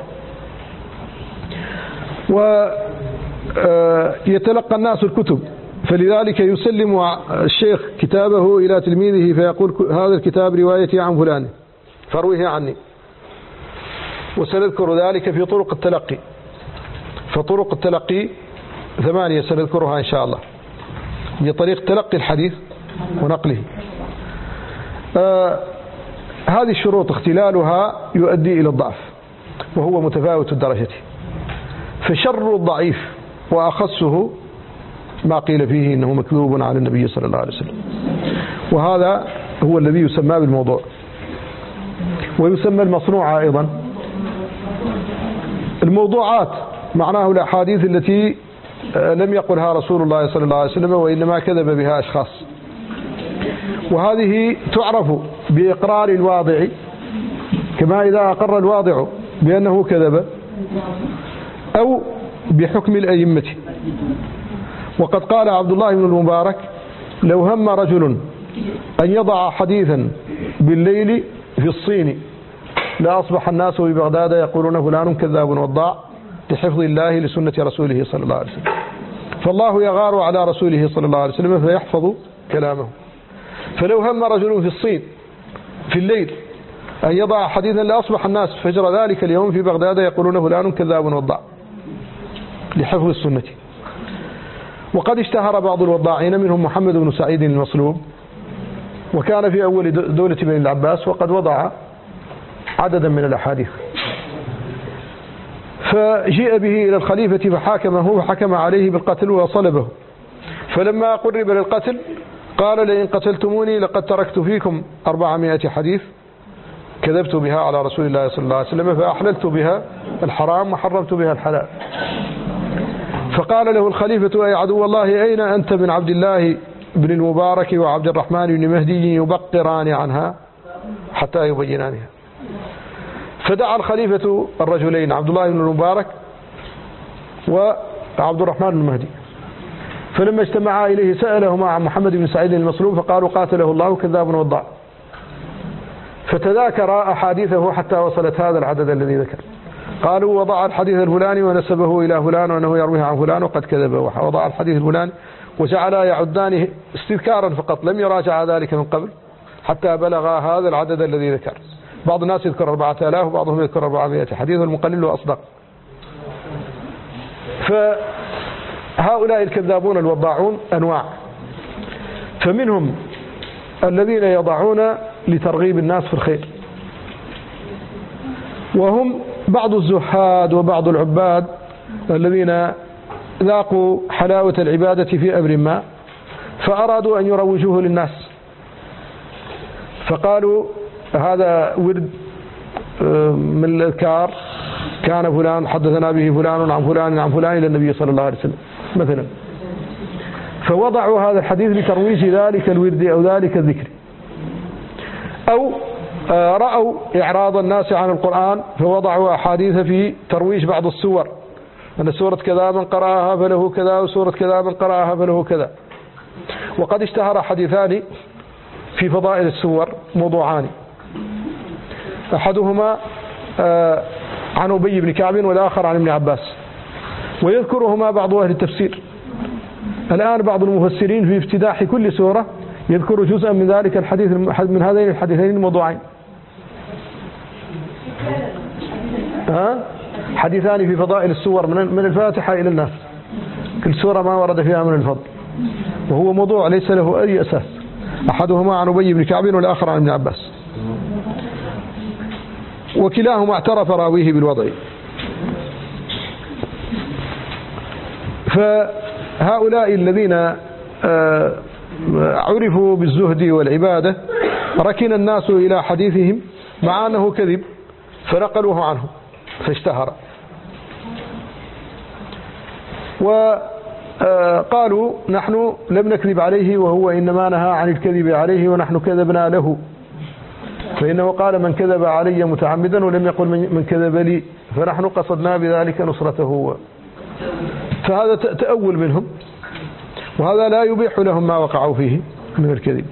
ويتلقى الناس الكتب، فلذلك يسلم الشيخ كتابه إلى تلميذه فيقول هذا الكتاب روايتي عن فلان فارويه عني. وسنذكر ذلك في طرق التلقي، فطرق التلقي ثمانية سنذكرها إن شاء الله، هي طريق تلقي الحديث ونقله. آه هذه الشروط اختلالها يؤدي إلى الضعف وهو متفاوت الدرجة. فشر الضعيف وأخصه ما قيل فيه إنه مكذوب على النبي صلى الله عليه وسلم، وهذا هو الذي يسمى بالموضوع ويسمى المصنوع أيضا. الموضوعات معناه الأحاديث التي لم يقلها رسول الله صلى الله عليه وسلم وإنما كذب بها أشخاص، وهذه تعرف بإقرار الواضع، كما إذا أقر الواضع بأنه كذب، أو بحكم الأئمة. وقد قال عبد الله بن المبارك لو هم رجل أن يضع حديثا بالليل في الصين لأصبح الناس ببغداد يقولون فلان كذاب وضاع لحفظ الله لسنة رسوله صلى الله عليه وسلم. فالله يغار على رسوله صلى الله عليه وسلم فيحفظ كلامه. فلو هم رجل في الصين في الليل أن يضع حديثا لأصبح الناس فجر ذلك اليوم في بغداد يقولون فلان كذاب وضاع لحفظ السنة. وقد اشتهر بعض الوضاعين منهم محمد بن سعيد المصلوب، وكان في أول دولة بني العباس وقد وضع عددا من الأحاديث. فجيء به إلى الخليفة فحاكمه فحكم عليه بالقتل وصلبه. فلما قرب للقتل قال لئن قتلتموني لقد تركت فيكم أربعمائة حديث كذبت بها على رسول الله صلى الله عليه وسلم فأحللت بها الحرام وحرمت بها الحلال. فقال له الخليفة أي عدو الله أين أنت من عبد الله بن المبارك وعبد الرحمن بن مهدي يبقران عنها حتى يبينانها. فدعا الخليفة الرجلين عبد الله بن المبارك وعبد الرحمن بن مهدي، فلما اجتمعا إليه سألهما عن محمد بن سعيد المصلوب فقالوا قاتله الله كذاب وضاع. فتذاكر أحاديثه حتى وصلت هذا العدد الذي ذكر. قالوا وضع الحديث الفلاني ونسبه إلى فلان وأنه يرويه عن فلان وقد كذب، وضع الحديث الفلاني، وجعلا يعدانه استذكارا فقط لم يراجع ذلك من قبل حتى بلغ هذا العدد الذي ذكر. بعض الناس يذكر أربعة آلاف وبعضهم يذكر أربعمائة حديث، المقلل وأصدق. فهؤلاء الكذابون الوضاعون أنواع، فمنهم الذين يضعون لترغيب الناس في الخير، وهم بعض الزهاد وبعض العباد الذين ذاقوا حلاوة العبادة في أمر ما فأرادوا أن يروجوه للناس، فقالوا هذا ورد من الأذكار كان فلان حدثنا به فلان عن فلان عن فلان إلى النبي صلى الله عليه وسلم مثلا، فوضعوا هذا الحديث لترويج ذلك الورد أو ذلك الذكر. أو رأوا إعراض الناس عن القرآن فوضعوا أحاديث في ترويج بعض السور، أن سورة كذا من قرأها فله كذا وسورة كذا من قرأها فله كذا. وقد اشتهر حديثان في فضائل السور موضوعان، أحدهما عن أبي بن كعب والآخر عن ابن عباس، ويذكرهما بعض أهل التفسير. الآن بعض المفسرين في افتتاح كل سورة يذكر جزءا من ذلك الحديث من هذين الحديثين الموضوعين. ها؟ حديثان في فضائل السور من الفاتحة إلى الناس، كل سورة ما ورد فيها من الفضل، وهو موضوع ليس له أي أساس. أحدهما عن أبي بن كعب والآخر عن ابن عباس، وكلاهما اعترف راويه بالوضع. فهؤلاء الذين عرفوا بالزهد والعبادة ركن الناس إلى حديثهم مع أنه كذب فنقلوه عنه فاشتهر، وقالوا نحن لم نكذب عليه وهو إنما نهى عن الكذب عليه ونحن كذبنا له، فإنه قال من كذب علي متعمدا ولم يقل من كذب لي، فنحن قصدنا بذلك نصرته. فهذا تأول منهم، وهذا لا يبيح لهم ما وقعوا فيه من الكذب.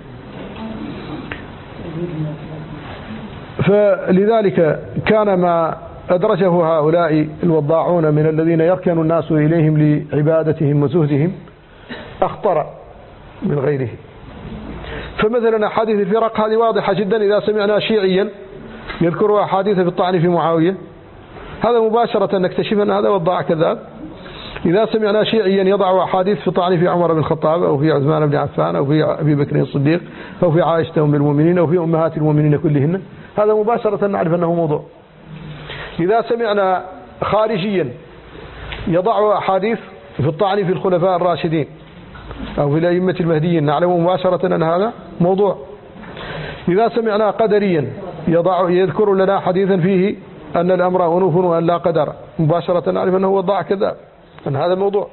فلذلك كان ما أدرجه هؤلاء الوضاعون من الذين يركن الناس إليهم لعبادتهم وزهدهم أخطر من غيره. فمثلا أحاديث الفرق هذه واضحة جدا، إذا سمعنا شيعيا يذكر أحاديث في الطعن في معاوية هذا مباشرة نكتشف أن هذا وضاع كذاب. إذا سمعنا شيعيا يضع أحاديث في الطعن في عمر بن الخطاب أو في عثمان بن عفان أو في أبي بكر الصديق أو في عائشة أم المؤمنين أو في أمهات المؤمنين كلهن، هذا مباشرة نعرف أنه موضوع. إذا سمعنا خارجيا يضع أحاديث في الطعن في الخلفاء الراشدين أو في الأئمة المهديين نعلم مباشرة أن هذا موضوع. إذا سمعنا قدريا يضع يذكر لنا حديثا فيه أن الأمر أنوف وأن لا قدر، مباشرة نعرف أنه وضع كذاب، أن هذا الموضوع.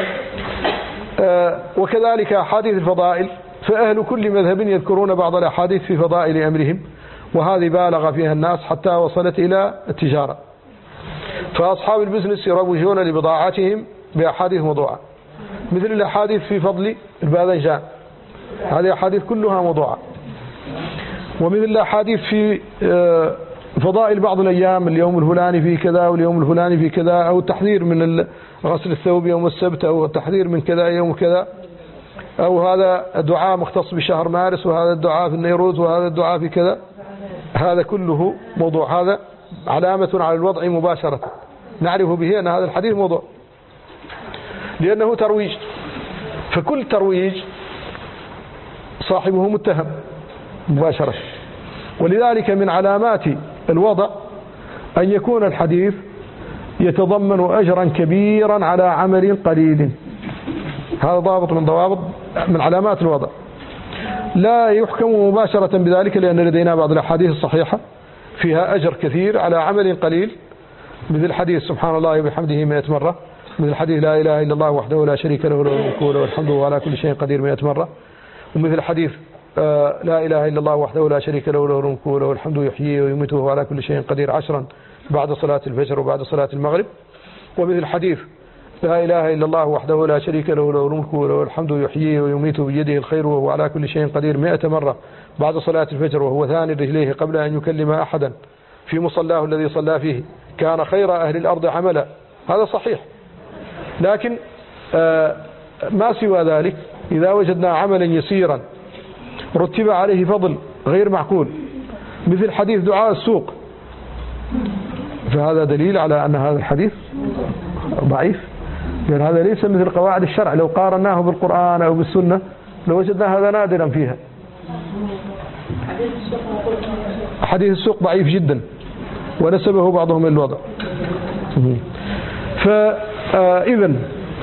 آه وكذلك أحاديث الفضائل، فأهل كل مذهب يذكرون بعض الأحاديث في فضائل أمرهم، وهذه بالغ فيها الناس حتى وصلت إلى التجارة. فأصحاب البزنس يروجون لبضاعتهم بأحاديث موضوعة، مثل الأحاديث في فضل الباذنجان، هذه أحاديث كلها موضوعة. ومثل الأحاديث في فضائل بعض الأيام، اليوم الفلاني في كذا واليوم الفلاني في كذا، أو التحذير من غسل الثوب يوم السبت، أو التحذير من كذا يوم كذا، أو هذا الدعاء مختص بشهر مارس، وهذا الدعاء في النيروز، وهذا الدعاء في كذا، هذا كله موضوع. هذا علامة على الوضع مباشرة نعرف به أن هذا الحديث موضوع، لأنه ترويج، فكل ترويج صاحبه متهم مباشرة. ولذلك من علامات الوضع أن يكون الحديث يتضمن أجرا كبيرا على عمل قليل. هذا ضابط من ضوابط من علامات الوضع. لا يحكم مباشرة بذلك، لأن لدينا بعض الأحاديث الصحيحة فيها أجر كثير على عمل قليل، مثل حديث سبحان الله وبحمده مئة مرة، مثل حديث لا إله إلا الله وحده لا شريك له له الملك وله الحمد وهو على كل شيء قدير مئة مرة، ومثل حديث آه لا إله إلا الله وحده لا شريك له له الملك وله الحمد يحيي ويميت وهو على كل شيء قدير عشرا بعد صلاة الفجر وبعد صلاة المغرب، ومثل حديث لا إله إلا الله وحده لا شريك له له الملك وله الحمد يحيي ويميت بيده الخير وهو على كل شيء قدير مئة مرة بعد صلاة الفجر وهو ثاني رجليه قبل أن يكلم أحدا في مصلاه الذي صلى فيه كان خير أهل الأرض عملا. هذا صحيح. لكن آه ما سوى ذلك إذا وجدنا عملا يسيرا رتب عليه فضل غير معقول، مثل حديث دعاء السوق، فهذا دليل على أن هذا الحديث ضعيف، لأن هذا ليس مثل قواعد الشرع. لو قارناه بالقرآن أو بالسنة لوجدنا هذا نادرا فيها. حديث السوق ضعيف جدا ونسبه بعضهم الوضع. فإذا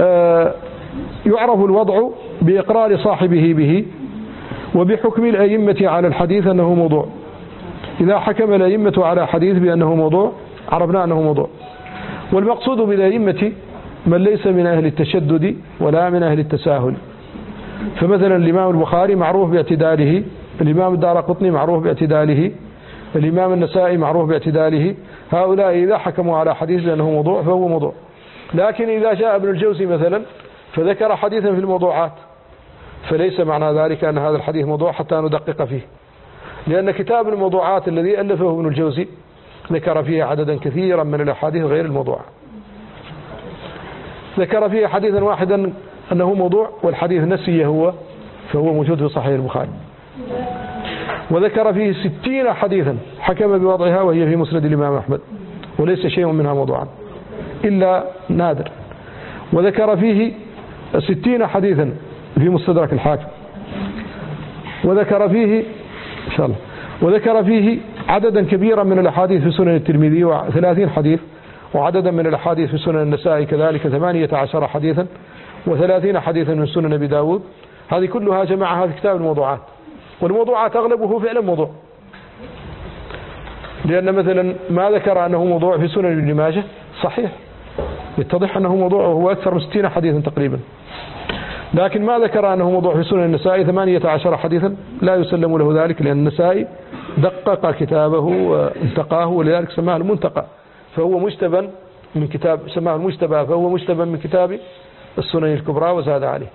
يعرف الوضع بإقرار صاحبه به وبحكم الأئمة على الحديث أنه موضوع. إذا حكم الأئمة على حديث بأنه موضوع عرفنا أنه موضوع. والمقصود بالأئمة من ليس من أهل التشدد ولا من أهل التساهل. فمثلا الإمام البخاري معروف باعتداله، الإمام الدارقطني معروف باعتداله، الإمام النسائي معروف باعتداله. هؤلاء إذا حكموا على حديث بأنه موضوع فهو موضوع. لكن إذا جاء ابن الجوزي مثلا فذكر حديثا في الموضوعات فليس معنى ذلك أن هذا الحديث موضوع حتى ندقق فيه، لأن كتاب الموضوعات الذي ألفه ابن الجوزي ذكر فيه عددا كثيرا من الأحاديث غير الموضوع. ذكر فيه حديثا واحدا أنه موضوع والحديث نسي هو فهو موجود في صحيح البخاري. وذكر فيه ستين حديثا حكم بوضعها وهي في مسند الإمام أحمد وليس شيء منها موضوعا إلا نادر. وذكر فيه ستين حديثا في مستدرك الحاكم. وذكر فيه إن شاء الله وذكر فيه عددا كبيرا من الأحاديث في سنن الترمذي وثلاثين حديث، وعددا من الأحاديث في سنن النسائي كذلك ثمانية عشر حديثا، وثلاثين حديثا من سنن أبي داود. هذه كلها جمعها في كتاب الموضوعات. والموضوعات أغلبه فعلا موضوع، لأن مثلا ما ذكر أنه موضوع في سنن ابن ماجه صحيح يتضح أنه موضوع وهو أكثر من ستين حديثا تقريبا. لكن ما ذكر أنه موضوع في سنن النسائي ثمانية عشر حديثا لا يسلم له ذلك، لأن النسائي دقق كتابه وانتقاه ولذلك سماه المنتقى، فهو مجتبى من كتاب سماه المجتبى فهو مجتبى من كتاب السنن الكبرى وزاد عليه.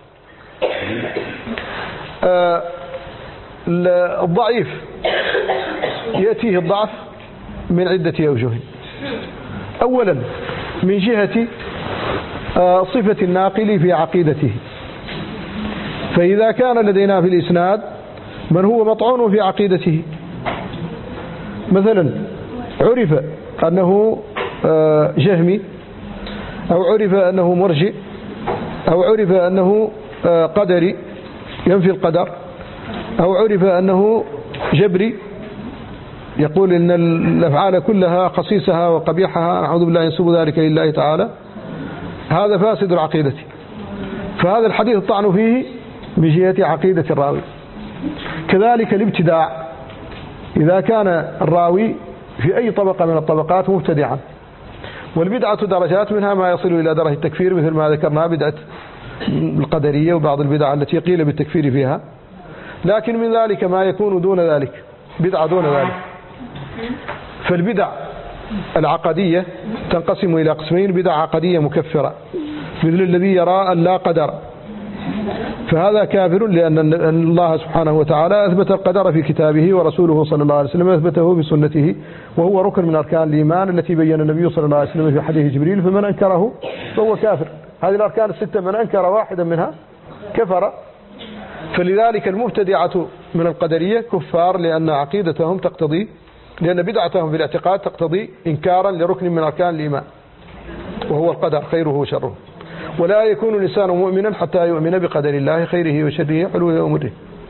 آه الضعيف يأتيه الضعف من عدة أوجه. أولا من جهة آه صفة الناقل في عقيدته، فإذا كان لدينا في الإسناد من هو مطعون في عقيدته، مثلا عرف أنه آه جهمي، أو عرف أنه مرجئ، أو عرف أنه آه قدري ينفي القدر، أو عرف أنه جبري يقول إن الأفعال كلها خصيصها وقبيحها نعوذ بالله ينسب ذلك لله تعالى، هذا فاسد العقيدة. فهذا الحديث الطعن فيه من جهة عقيدة الراوي. كذلك الابتداع، إذا كان الراوي في أي طبقة من الطبقات مبتدعا، والبدعة درجات، منها ما يصل إلى درجة التكفير مثل ما ذكرنا بدعة القدرية وبعض البدع التي قيل بالتكفير فيها. لكن من ذلك ما يكون دون ذلك، بدعة دون ذلك. فالبدع العقدية تنقسم إلى قسمين: بدع عقدية مكفرة مثل الذي يرى أن لا قدر، فهذا كافر، لأن الله سبحانه وتعالى أثبت القدر في كتابه ورسوله صلى الله عليه وسلم أثبته بسنته، وهو ركن من أركان الإيمان التي بين النبي صلى الله عليه وسلم في حديث جبريل، فمن أنكره فهو كافر. هذه الأركان الستة من أنكر واحدا منها كفر. فلذلك المبتدعة من القدرية كفار، لأن عقيدتهم تقتضي، لأن بدعتهم في الاعتقاد تقتضي إنكارا لركن من أركان الإيمان وهو القدر خيره وشره. ولا يكون الإنسان مؤمنا حتى يؤمن بقدر الله خيره وشره حلوه ومره.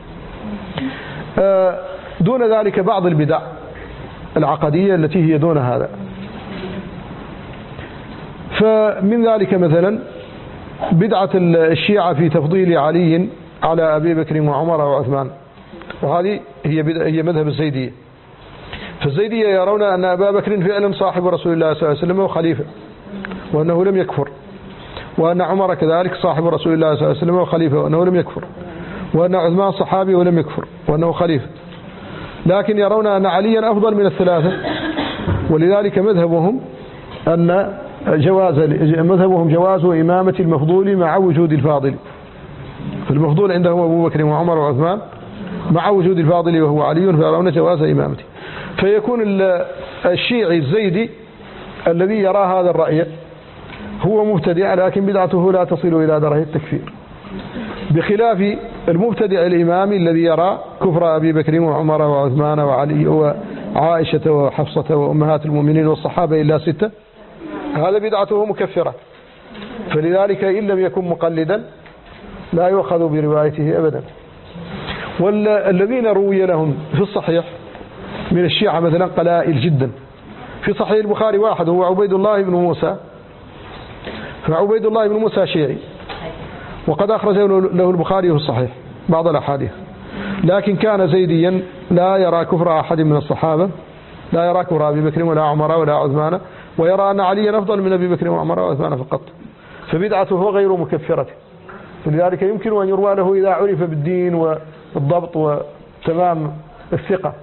دون ذلك بعض البدع العقدية التي هي دون هذا. فمن ذلك مثلا بدعة الشيعة في تفضيل علي على أبي بكر وعمر وعثمان، وهذه هي هي مذهب الزيدية. فالزيدية يرون أن أبا بكر فعلا صاحب رسول الله صلى الله عليه وسلم وخليفة وأنه لم يكفر، وأن عمر كذلك صاحب رسول الله صلى الله عليه وسلم وخليفة وأنه لم يكفر، وأن عثمان صحابي ولم يكفر وأنه خليفة. لكن يرون أن عليا أفضل من الثلاثة، ولذلك مذهبهم أن جواز مذهبهم جواز إمامة المفضول مع وجود الفاضل. فالمفضول عندهم أبو بكر وعمر وعثمان مع وجود الفاضل وهو علي، فيرون جواز إمامته. فيكون الشيعي الزيدي الذي يرى هذا الرأي هو مبتدع، لكن بدعته لا تصل إلى درجة التكفير، بخلاف المبتدع الإمامي الذي يرى كفر أبي بكر وعمر وعثمان وعلي وعائشة وحفصة وأمهات المؤمنين والصحابة إلا ستة، هذا بدعته مكفرة. فلذلك إن لم يكن مقلدا لا يؤخذ بروايته أبدا. والذين روي لهم في الصحيح من الشيعة مثلا قلائل جدا. في صحيح البخاري واحد هو عبيد الله بن موسى، فعبيد الله بن موسى شيعي، وقد أخرج له البخاري في الصحيح بعض الأحاديث، لكن كان زيديا لا يرى كفر أحد من الصحابة، لا يرى كفر أبي بكر ولا عمر ولا عثمان، ويرى أن عليا أفضل من أبي بكر وعمر وعثمان فقط. فبدعته غير مكفرة، فلذلك يمكن أن يروى له إذا عرف بالدين والضبط وتمام الثقة.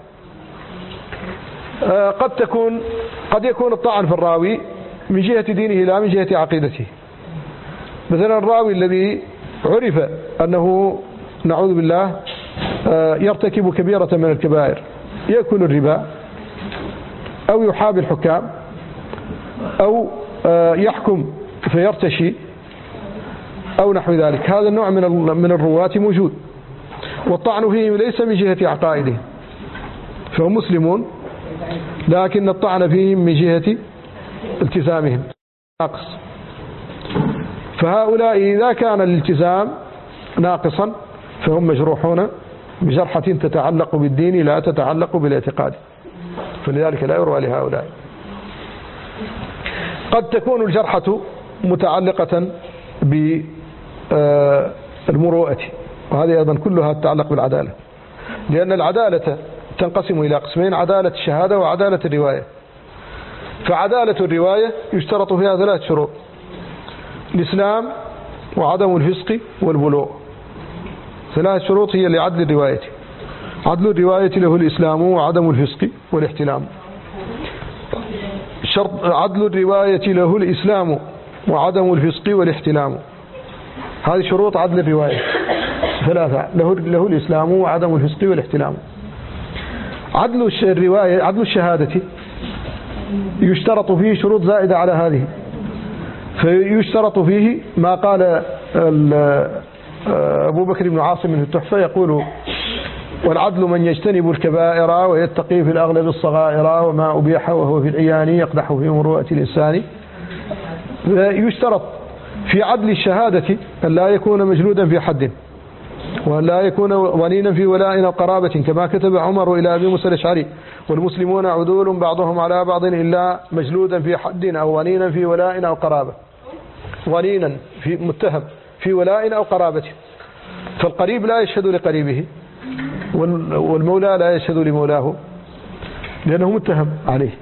قد تكون قد يكون الطعن في الراوي من جهة دينه لا من جهة عقيدته. مثلا الراوي الذي عرف أنه نعوذ بالله يرتكب كبيرة من الكبائر، يأكل الربا أو يحابي الحكام أو يحكم فيرتشي أو نحو ذلك، هذا النوع من من الرواة موجود، والطعن فيهم ليس من جهة عقائده، فهم مسلمون، لكن الطعن فيهم من جهة التزامهم ناقص. فهؤلاء إذا كان الالتزام ناقصا فهم مجروحون بجرحة تتعلق بالدين لا تتعلق بالاعتقاد، فلذلك لا يروى لهؤلاء. قد تكون الجرحة متعلقة بالمروءة، وهذه أيضا كلها تتعلق بالعدالة، لأن العدالة تنقسم إلى قسمين: عدالة الشهادة وعدالة الرواية. فعدالة الرواية يشترط فيها ثلاث شروط: الإسلام وعدم الفسق والبلوغ. ثلاث شروط هي لعدل الرواية: عدل الرواية له الإسلام وعدم الفسق والاحتلام. شرط عدل الرواية له الإسلام وعدم الفسق والاحتلام، هذه شروط عدل الرواية ثلاثة: له, له الإسلام وعدم الفسق والاحتلام. عدل الرواية عدل الشهادة يشترط فيه شروط زائدة على هذه، فيشترط فيه ما قال أبو بكر بن عاصم في التحفة، يقول: والعدل من يجتنب الكبائر ويتقي في الأغلب الصغائر، وما أبيح وهو في العيان يقدح في مروءة الإنسان. يشترط في عدل الشهادة أن لا يكون مجلودا في حد، وأن لا يكون ظنينا في ولاء أو قرابة، كما كتب عمر إلى أبي موسى الأشعري: والمسلمون عدول بعضهم على بعض إلا مجلودا في حد أو ظنينا في ولاء أو قرابة. ظنينا في متهم في ولاء أو قرابة، فالقريب لا يشهد لقريبه، والمولى لا يشهد لمولاه لأنه متهم عليه.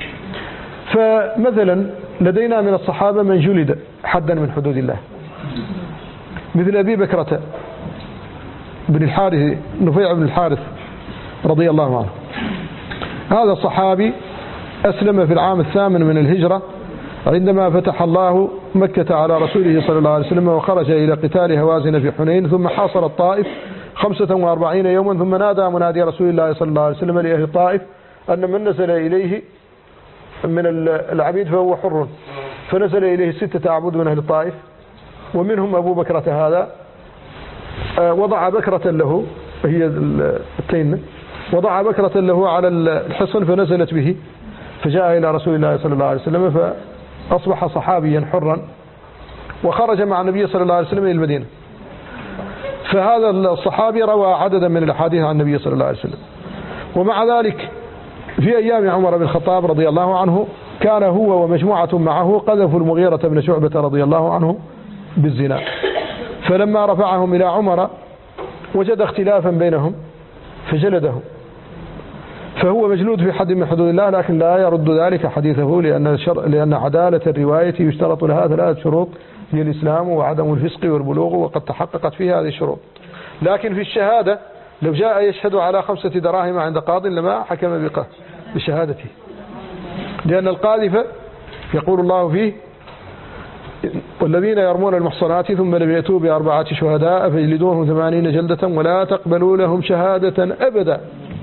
فمثلا لدينا من الصحابة من جلد حدا من حدود الله، مثل أبي بكرة بن الحارث نفيع بن الحارث رضي الله عنه. هذا الصحابي أسلم في العام الثامن من الهجرة عندما فتح الله مكة على رسوله صلى الله عليه وسلم، وخرج إلى قتال هوازن في حنين، ثم حاصر الطائف خمسة وأربعين يوما، ثم نادى منادي رسول الله صلى الله عليه وسلم لأهل الطائف أن من نزل إليه من العبيد فهو حر، فنزل إليه ستة عبود من أهل الطائف، ومنهم أبو بكرة هذا. وضع بكرة له، هي التين، وضع بكرة له على الحصن فنزلت به، فجاء إلى رسول الله صلى الله عليه وسلم فأصبح صحابيا حرا، وخرج مع النبي صلى الله عليه وسلم إلى المدينة. فهذا الصحابي روى عددا من الأحاديث عن النبي صلى الله عليه وسلم. ومع ذلك في أيام عمر بن الخطاب رضي الله عنه كان هو ومجموعة معه قذفوا المغيرة بن شعبة رضي الله عنه بالزنا، فلما رفعهم إلى عمر وجد اختلافا بينهم فجلدهم، فهو مجلود في حد من حدود الله، لكن لا يرد ذلك حديثه، لأن, لأن عدالة الرواية يشترط لها ثلاث شروط، هي الإسلام وعدم الفسق والبلوغ، وقد تحققت فيها هذه الشروط. لكن في الشهادة لو جاء يشهد على خمسة دراهم عند قاض لما حكم بشهادته، لأن القاذف يقول الله فيه: والذين يرمون المحصنات ثم لم يأتوا بأربعة شهداء فيجلدوهم ثمانين جلدة ولا تقبلوا لهم شهادة أبدا،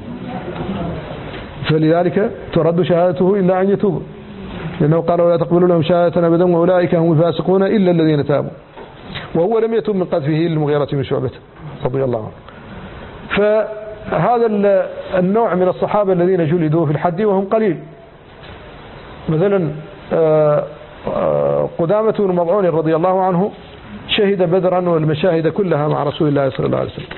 فلذلك ترد شهادته إلا أن يتوبوا، لأنه قال: ولا تقبلوا لهم شهادة أبدا وأولئك هم الفاسقون إلا الذين تابوا، وهو لم يتوب من قذفه للمغيرة بن شعبة رضي الله عنه. فهذا النوع من الصحابة الذين جلدوا في الحد وهم قليل، مثلا قدامة بن مضعون رضي الله عنه شهد بدرا والمشاهد كلها مع رسول الله صلى الله عليه وسلم.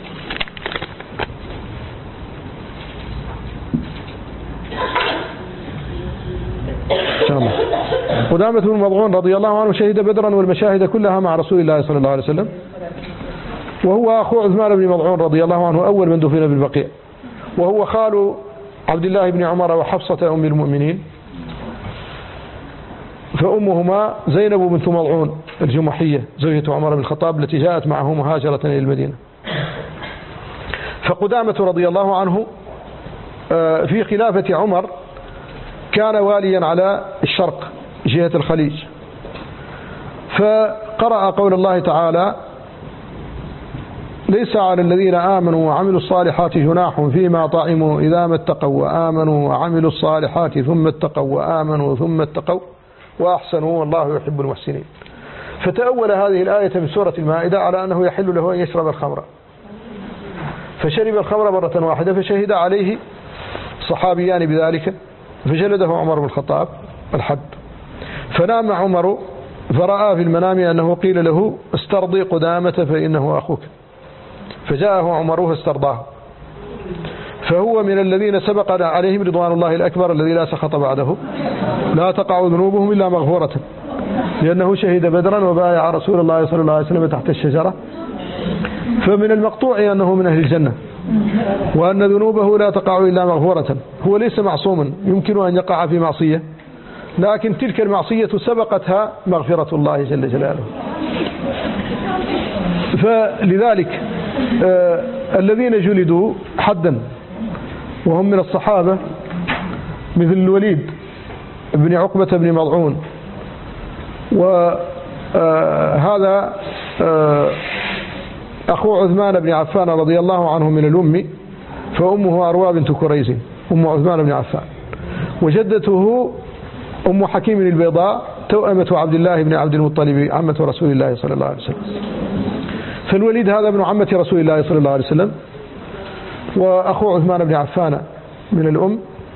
قدامة بن مضعون رضي الله عنه شهد بدرا والمشاهد كلها مع رسول الله صلى الله عليه وسلم، وهو أخو عثمان بن مضعون رضي الله عنه أول من دفن بالبقيع، وهو خال عبد الله بن عمر وحفصة أم المؤمنين، فأمهما زينب بنت مضعون الجمحية زوجة عمر بن الخطاب التي جاءت معه مهاجرة إلى المدينة. فقدامة رضي الله عنه في خلافة عمر كان واليا على الشرق جهة الخليج، فقرأ قول الله تعالى: ليس على الذين آمنوا وعملوا الصالحات جناح فيما طعموا إذا ما اتقوا وآمنوا وعملوا الصالحات ثم اتقوا وآمنوا ثم اتقوا وأحسنوا والله يحب المحسنين. فتأول هذه الآية من سورة المائدة على أنه يحل له أن يشرب الخمر، فشرب الخمر مرة واحدة فشهد عليه صحابيان بذلك فجلده عمر بن الخطاب الحد. فنام عمر فرأى في المنام أنه قيل له: استرضي قدامة فإنه أخوك، فجاءه عمر فاسترضاه، فهو من الذين سبق عليهم رضوان الله الأكبر الذي لا سخط بعده، لا تقع ذنوبهم إلا مغفورة، لأنه شهد بدرا وبايع رسول الله صلى الله عليه وسلم تحت الشجرة، فمن المقطوع أنه من أهل الجنة، وأن ذنوبه لا تقع إلا مغفورة. هو ليس معصوما، يمكن أن يقع في معصية، لكن تلك المعصية سبقتها مغفرة الله جل جلاله. فلذلك آه الذين جلدوا حدا وهم من الصحابة مثل الوليد بن عقبة بن مضعون، وهذا آه أخو عثمان بن عفان رضي الله عنه من الأم، فأمه أروى بنت كريز أم عثمان بن عفان، وجدته أم حكيم البيضاء توأمة عبد الله بن عبد المطلب عمة رسول الله صلى الله عليه وسلم. فالوليد هذا ابن عمة رسول الله صلى الله عليه وسلم، وأخو عثمان بن عفان من الأم،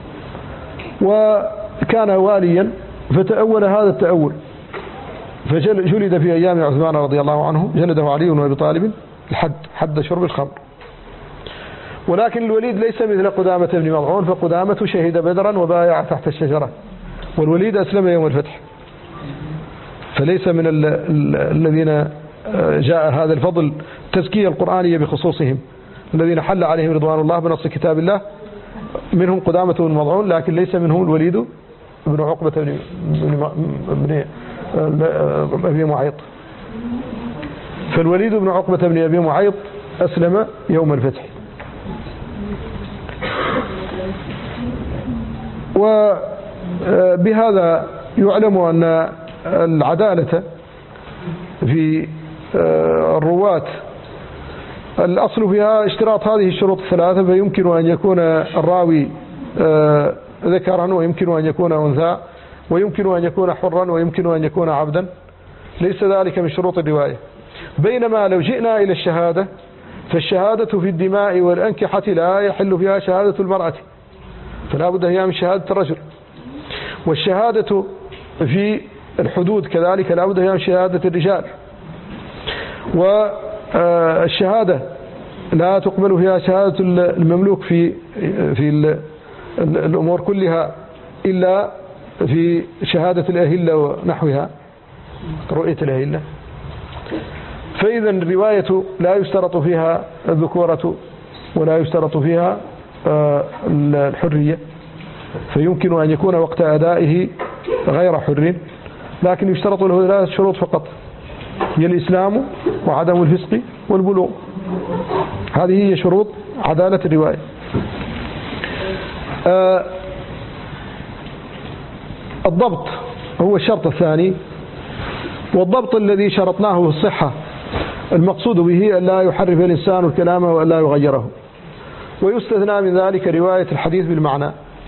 وكان واليا فتأول هذا التأول، فجلد في أيام عثمان رضي الله عنه، جلده علي بن أبي طالب الحد، حد شرب الخمر. ولكن الوليد ليس مثل قدامة بن مضعون، فقدامة شهد بدرا وبايع تحت الشجرة، والوليد أسلم يوم الفتح، فليس من ال ال الذين جاء هذا الفضل تزكية القرآنية بخصوصهم، الذين حل عليهم رضوان الله بنص كتاب الله، منهم قدامة بن مضعون، لكن ليس منهم الوليد بن عقبة بن, بن أبي معيط. فالوليد بن عقبة بن أبي معيط أسلم يوم الفتح. وبهذا يعلم أن العدالة في الرواة الأصل فيها اشتراط هذه الشروط الثلاثة، فيمكن أن يكون الراوي ذكرا ويمكن أن يكون أنثى ويمكن أن يكون حرا ويمكن أن يكون عبدا، ليس ذلك من شروط الرواية. بينما لو جئنا إلى الشهادة فالشهادة في الدماء والأنكحة لا يحل فيها شهادة المرأة، فلا بد هي من شهادة الرجل. والشهادة في الحدود كذلك لا بد هي من شهادة الرجال. والشهادة لا تقبل فيها شهادة المملوك في في الأمور كلها إلا في شهادة الأهلة ونحوها، رؤية الأهلة. فإذا الرواية لا يشترط فيها الذكورة ولا يشترط فيها الحرية، فيمكن أن يكون وقت أدائه غير حر، لكن يشترط له ثلاث شروط فقط، هي الإسلام وعدم الفسق والبلوغ. هذه هي شروط عدالة الرواية. آه الضبط هو الشرط الثاني، والضبط الذي شرطناه في الصحة المقصود به أن لا يحرف الإنسان الكلام وأن لا يغيره، ويستثنى من ذلك رواية الحديث بالمعنى.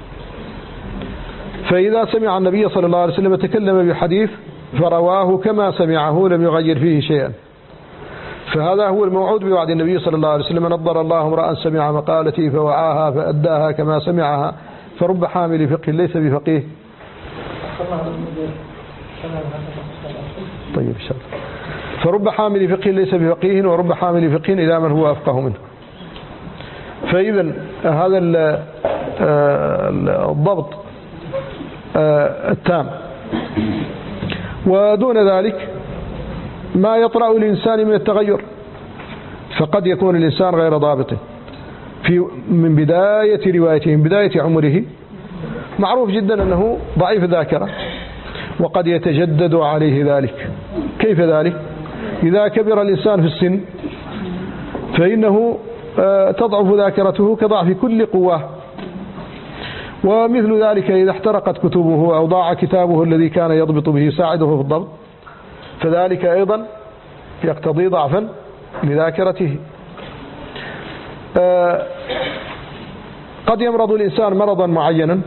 فإذا سمع النبي صلى الله عليه وسلم تكلم بحديث فرواه كما سمعه لم يغير فيه شيئا، فهذا هو الموعود بوعد النبي صلى الله عليه وسلم: نضر الله امرأ سمع مقالتي فوعاها فأداها كما سمعها، فرب حامل فقه ليس بفقيه. طيب إن شاء الله. فرب حامل فقه ليس بفقيه، ورب حامل فقه إلى من هو أفقه منه. فإذا هذا الضبط التام. ودون ذلك ما يطرأ الإنسان من التغير، فقد يكون الإنسان غير ضابط في من بداية روايته، من بداية عمره، معروف جدا أنه ضعيف ذاكرة، وقد يتجدد عليه ذلك. كيف ذلك؟ إذا كبر الإنسان في السن فإنه تضعف ذاكرته كضعف كل قواه، ومثل ذلك إذا احترقت كتبه أو ضاع كتابه الذي كان يضبط به يساعده في الضبط، فذلك أيضا يقتضي ضعفا لذاكرته. قد يمرض الإنسان مرضا معينا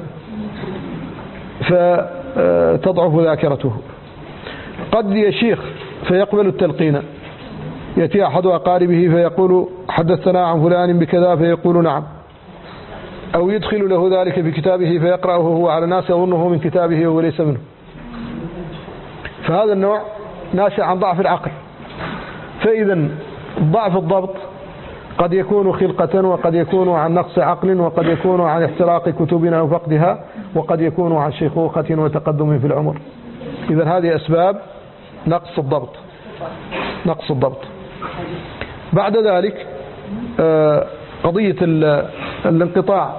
فتضعف ذاكرته، قد يشيخ فيقبل التلقين، يأتي أحد أقاربه فيقول حدثنا عن فلان بكذا فيقول نعم، أو يدخل له ذلك في كتابه فيقرأه هو على ناس يظنه من كتابه وهو ليس منه، فهذا النوع ناشئ عن ضعف العقل. فإذا ضعف الضبط قد يكون خلقة، وقد يكون عن نقص عقل، وقد يكون عن احتراق كتبنا أو فقدها، وقد يكون عن شيخوخة وتقدم في العمر. إذا هذه أسباب نقص الضبط نقص الضبط بعد ذلك قضية الانقطاع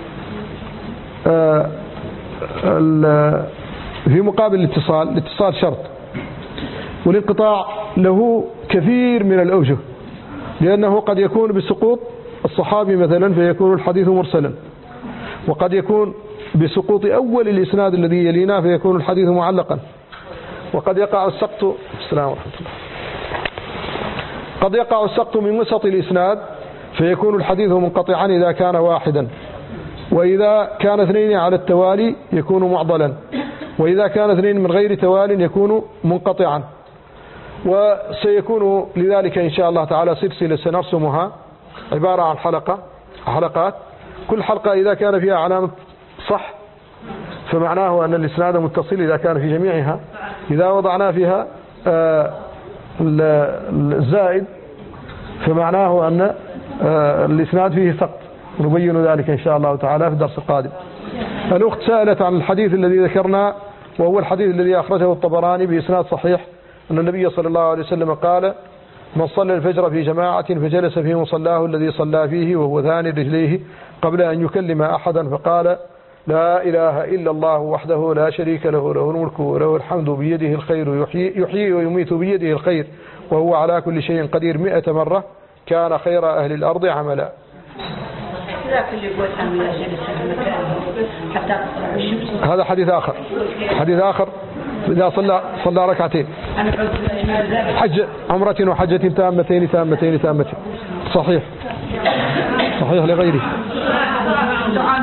في مقابل الاتصال. الاتصال شرط، والانقطاع له كثير من الأوجه، لأنه قد يكون بسقوط الصحابي مثلا فيكون الحديث مرسلا، وقد يكون بسقوط أول الإسناد الذي يلينا فيكون الحديث معلقا، وقد يقع السقط السلام ورحمة الله قد يقع السقط من وسط الإسناد فيكون الحديث منقطعا إذا كان واحدا، وإذا كان اثنين على التوالي يكون معضلا، وإذا كان اثنين من غير توال يكون منقطعا. وسيكون لذلك إن شاء الله تعالى سلسلة سنرسمها عبارة عن حلقة حلقات، كل حلقة إذا كان فيها علامة صح فمعناه أن الإسناد متصل إذا كان في جميعها، إذا وضعنا فيها الزائد فمعناه أن الإسناد فيه سقط، ونبين ذلك إن شاء الله تعالى في الدرس القادم. الأخت سألت عن الحديث الذي ذكرنا، وهو الحديث الذي أخرجه الطبراني بإسناد صحيح أن النبي صلى الله عليه وسلم قال: من صلى الفجر في جماعة فجلس في مصلاه الذي صلى فيه وهو ثاني رجليه قبل أن يكلم أحدا فقال: لا إله إلا الله وحده لا شريك له، له الملك وله الحمد بيده الخير، يحيي, يحيي ويميت بيده الخير وهو على كل شيء قدير مئة مرة، كان خير أهل الأرض عملا. هذا حديث آخر حديث آخر إذا صلى صلى ركعتين حج عمرة وحجة تامتين تامتين تامتين صحيح صحيح لغيره.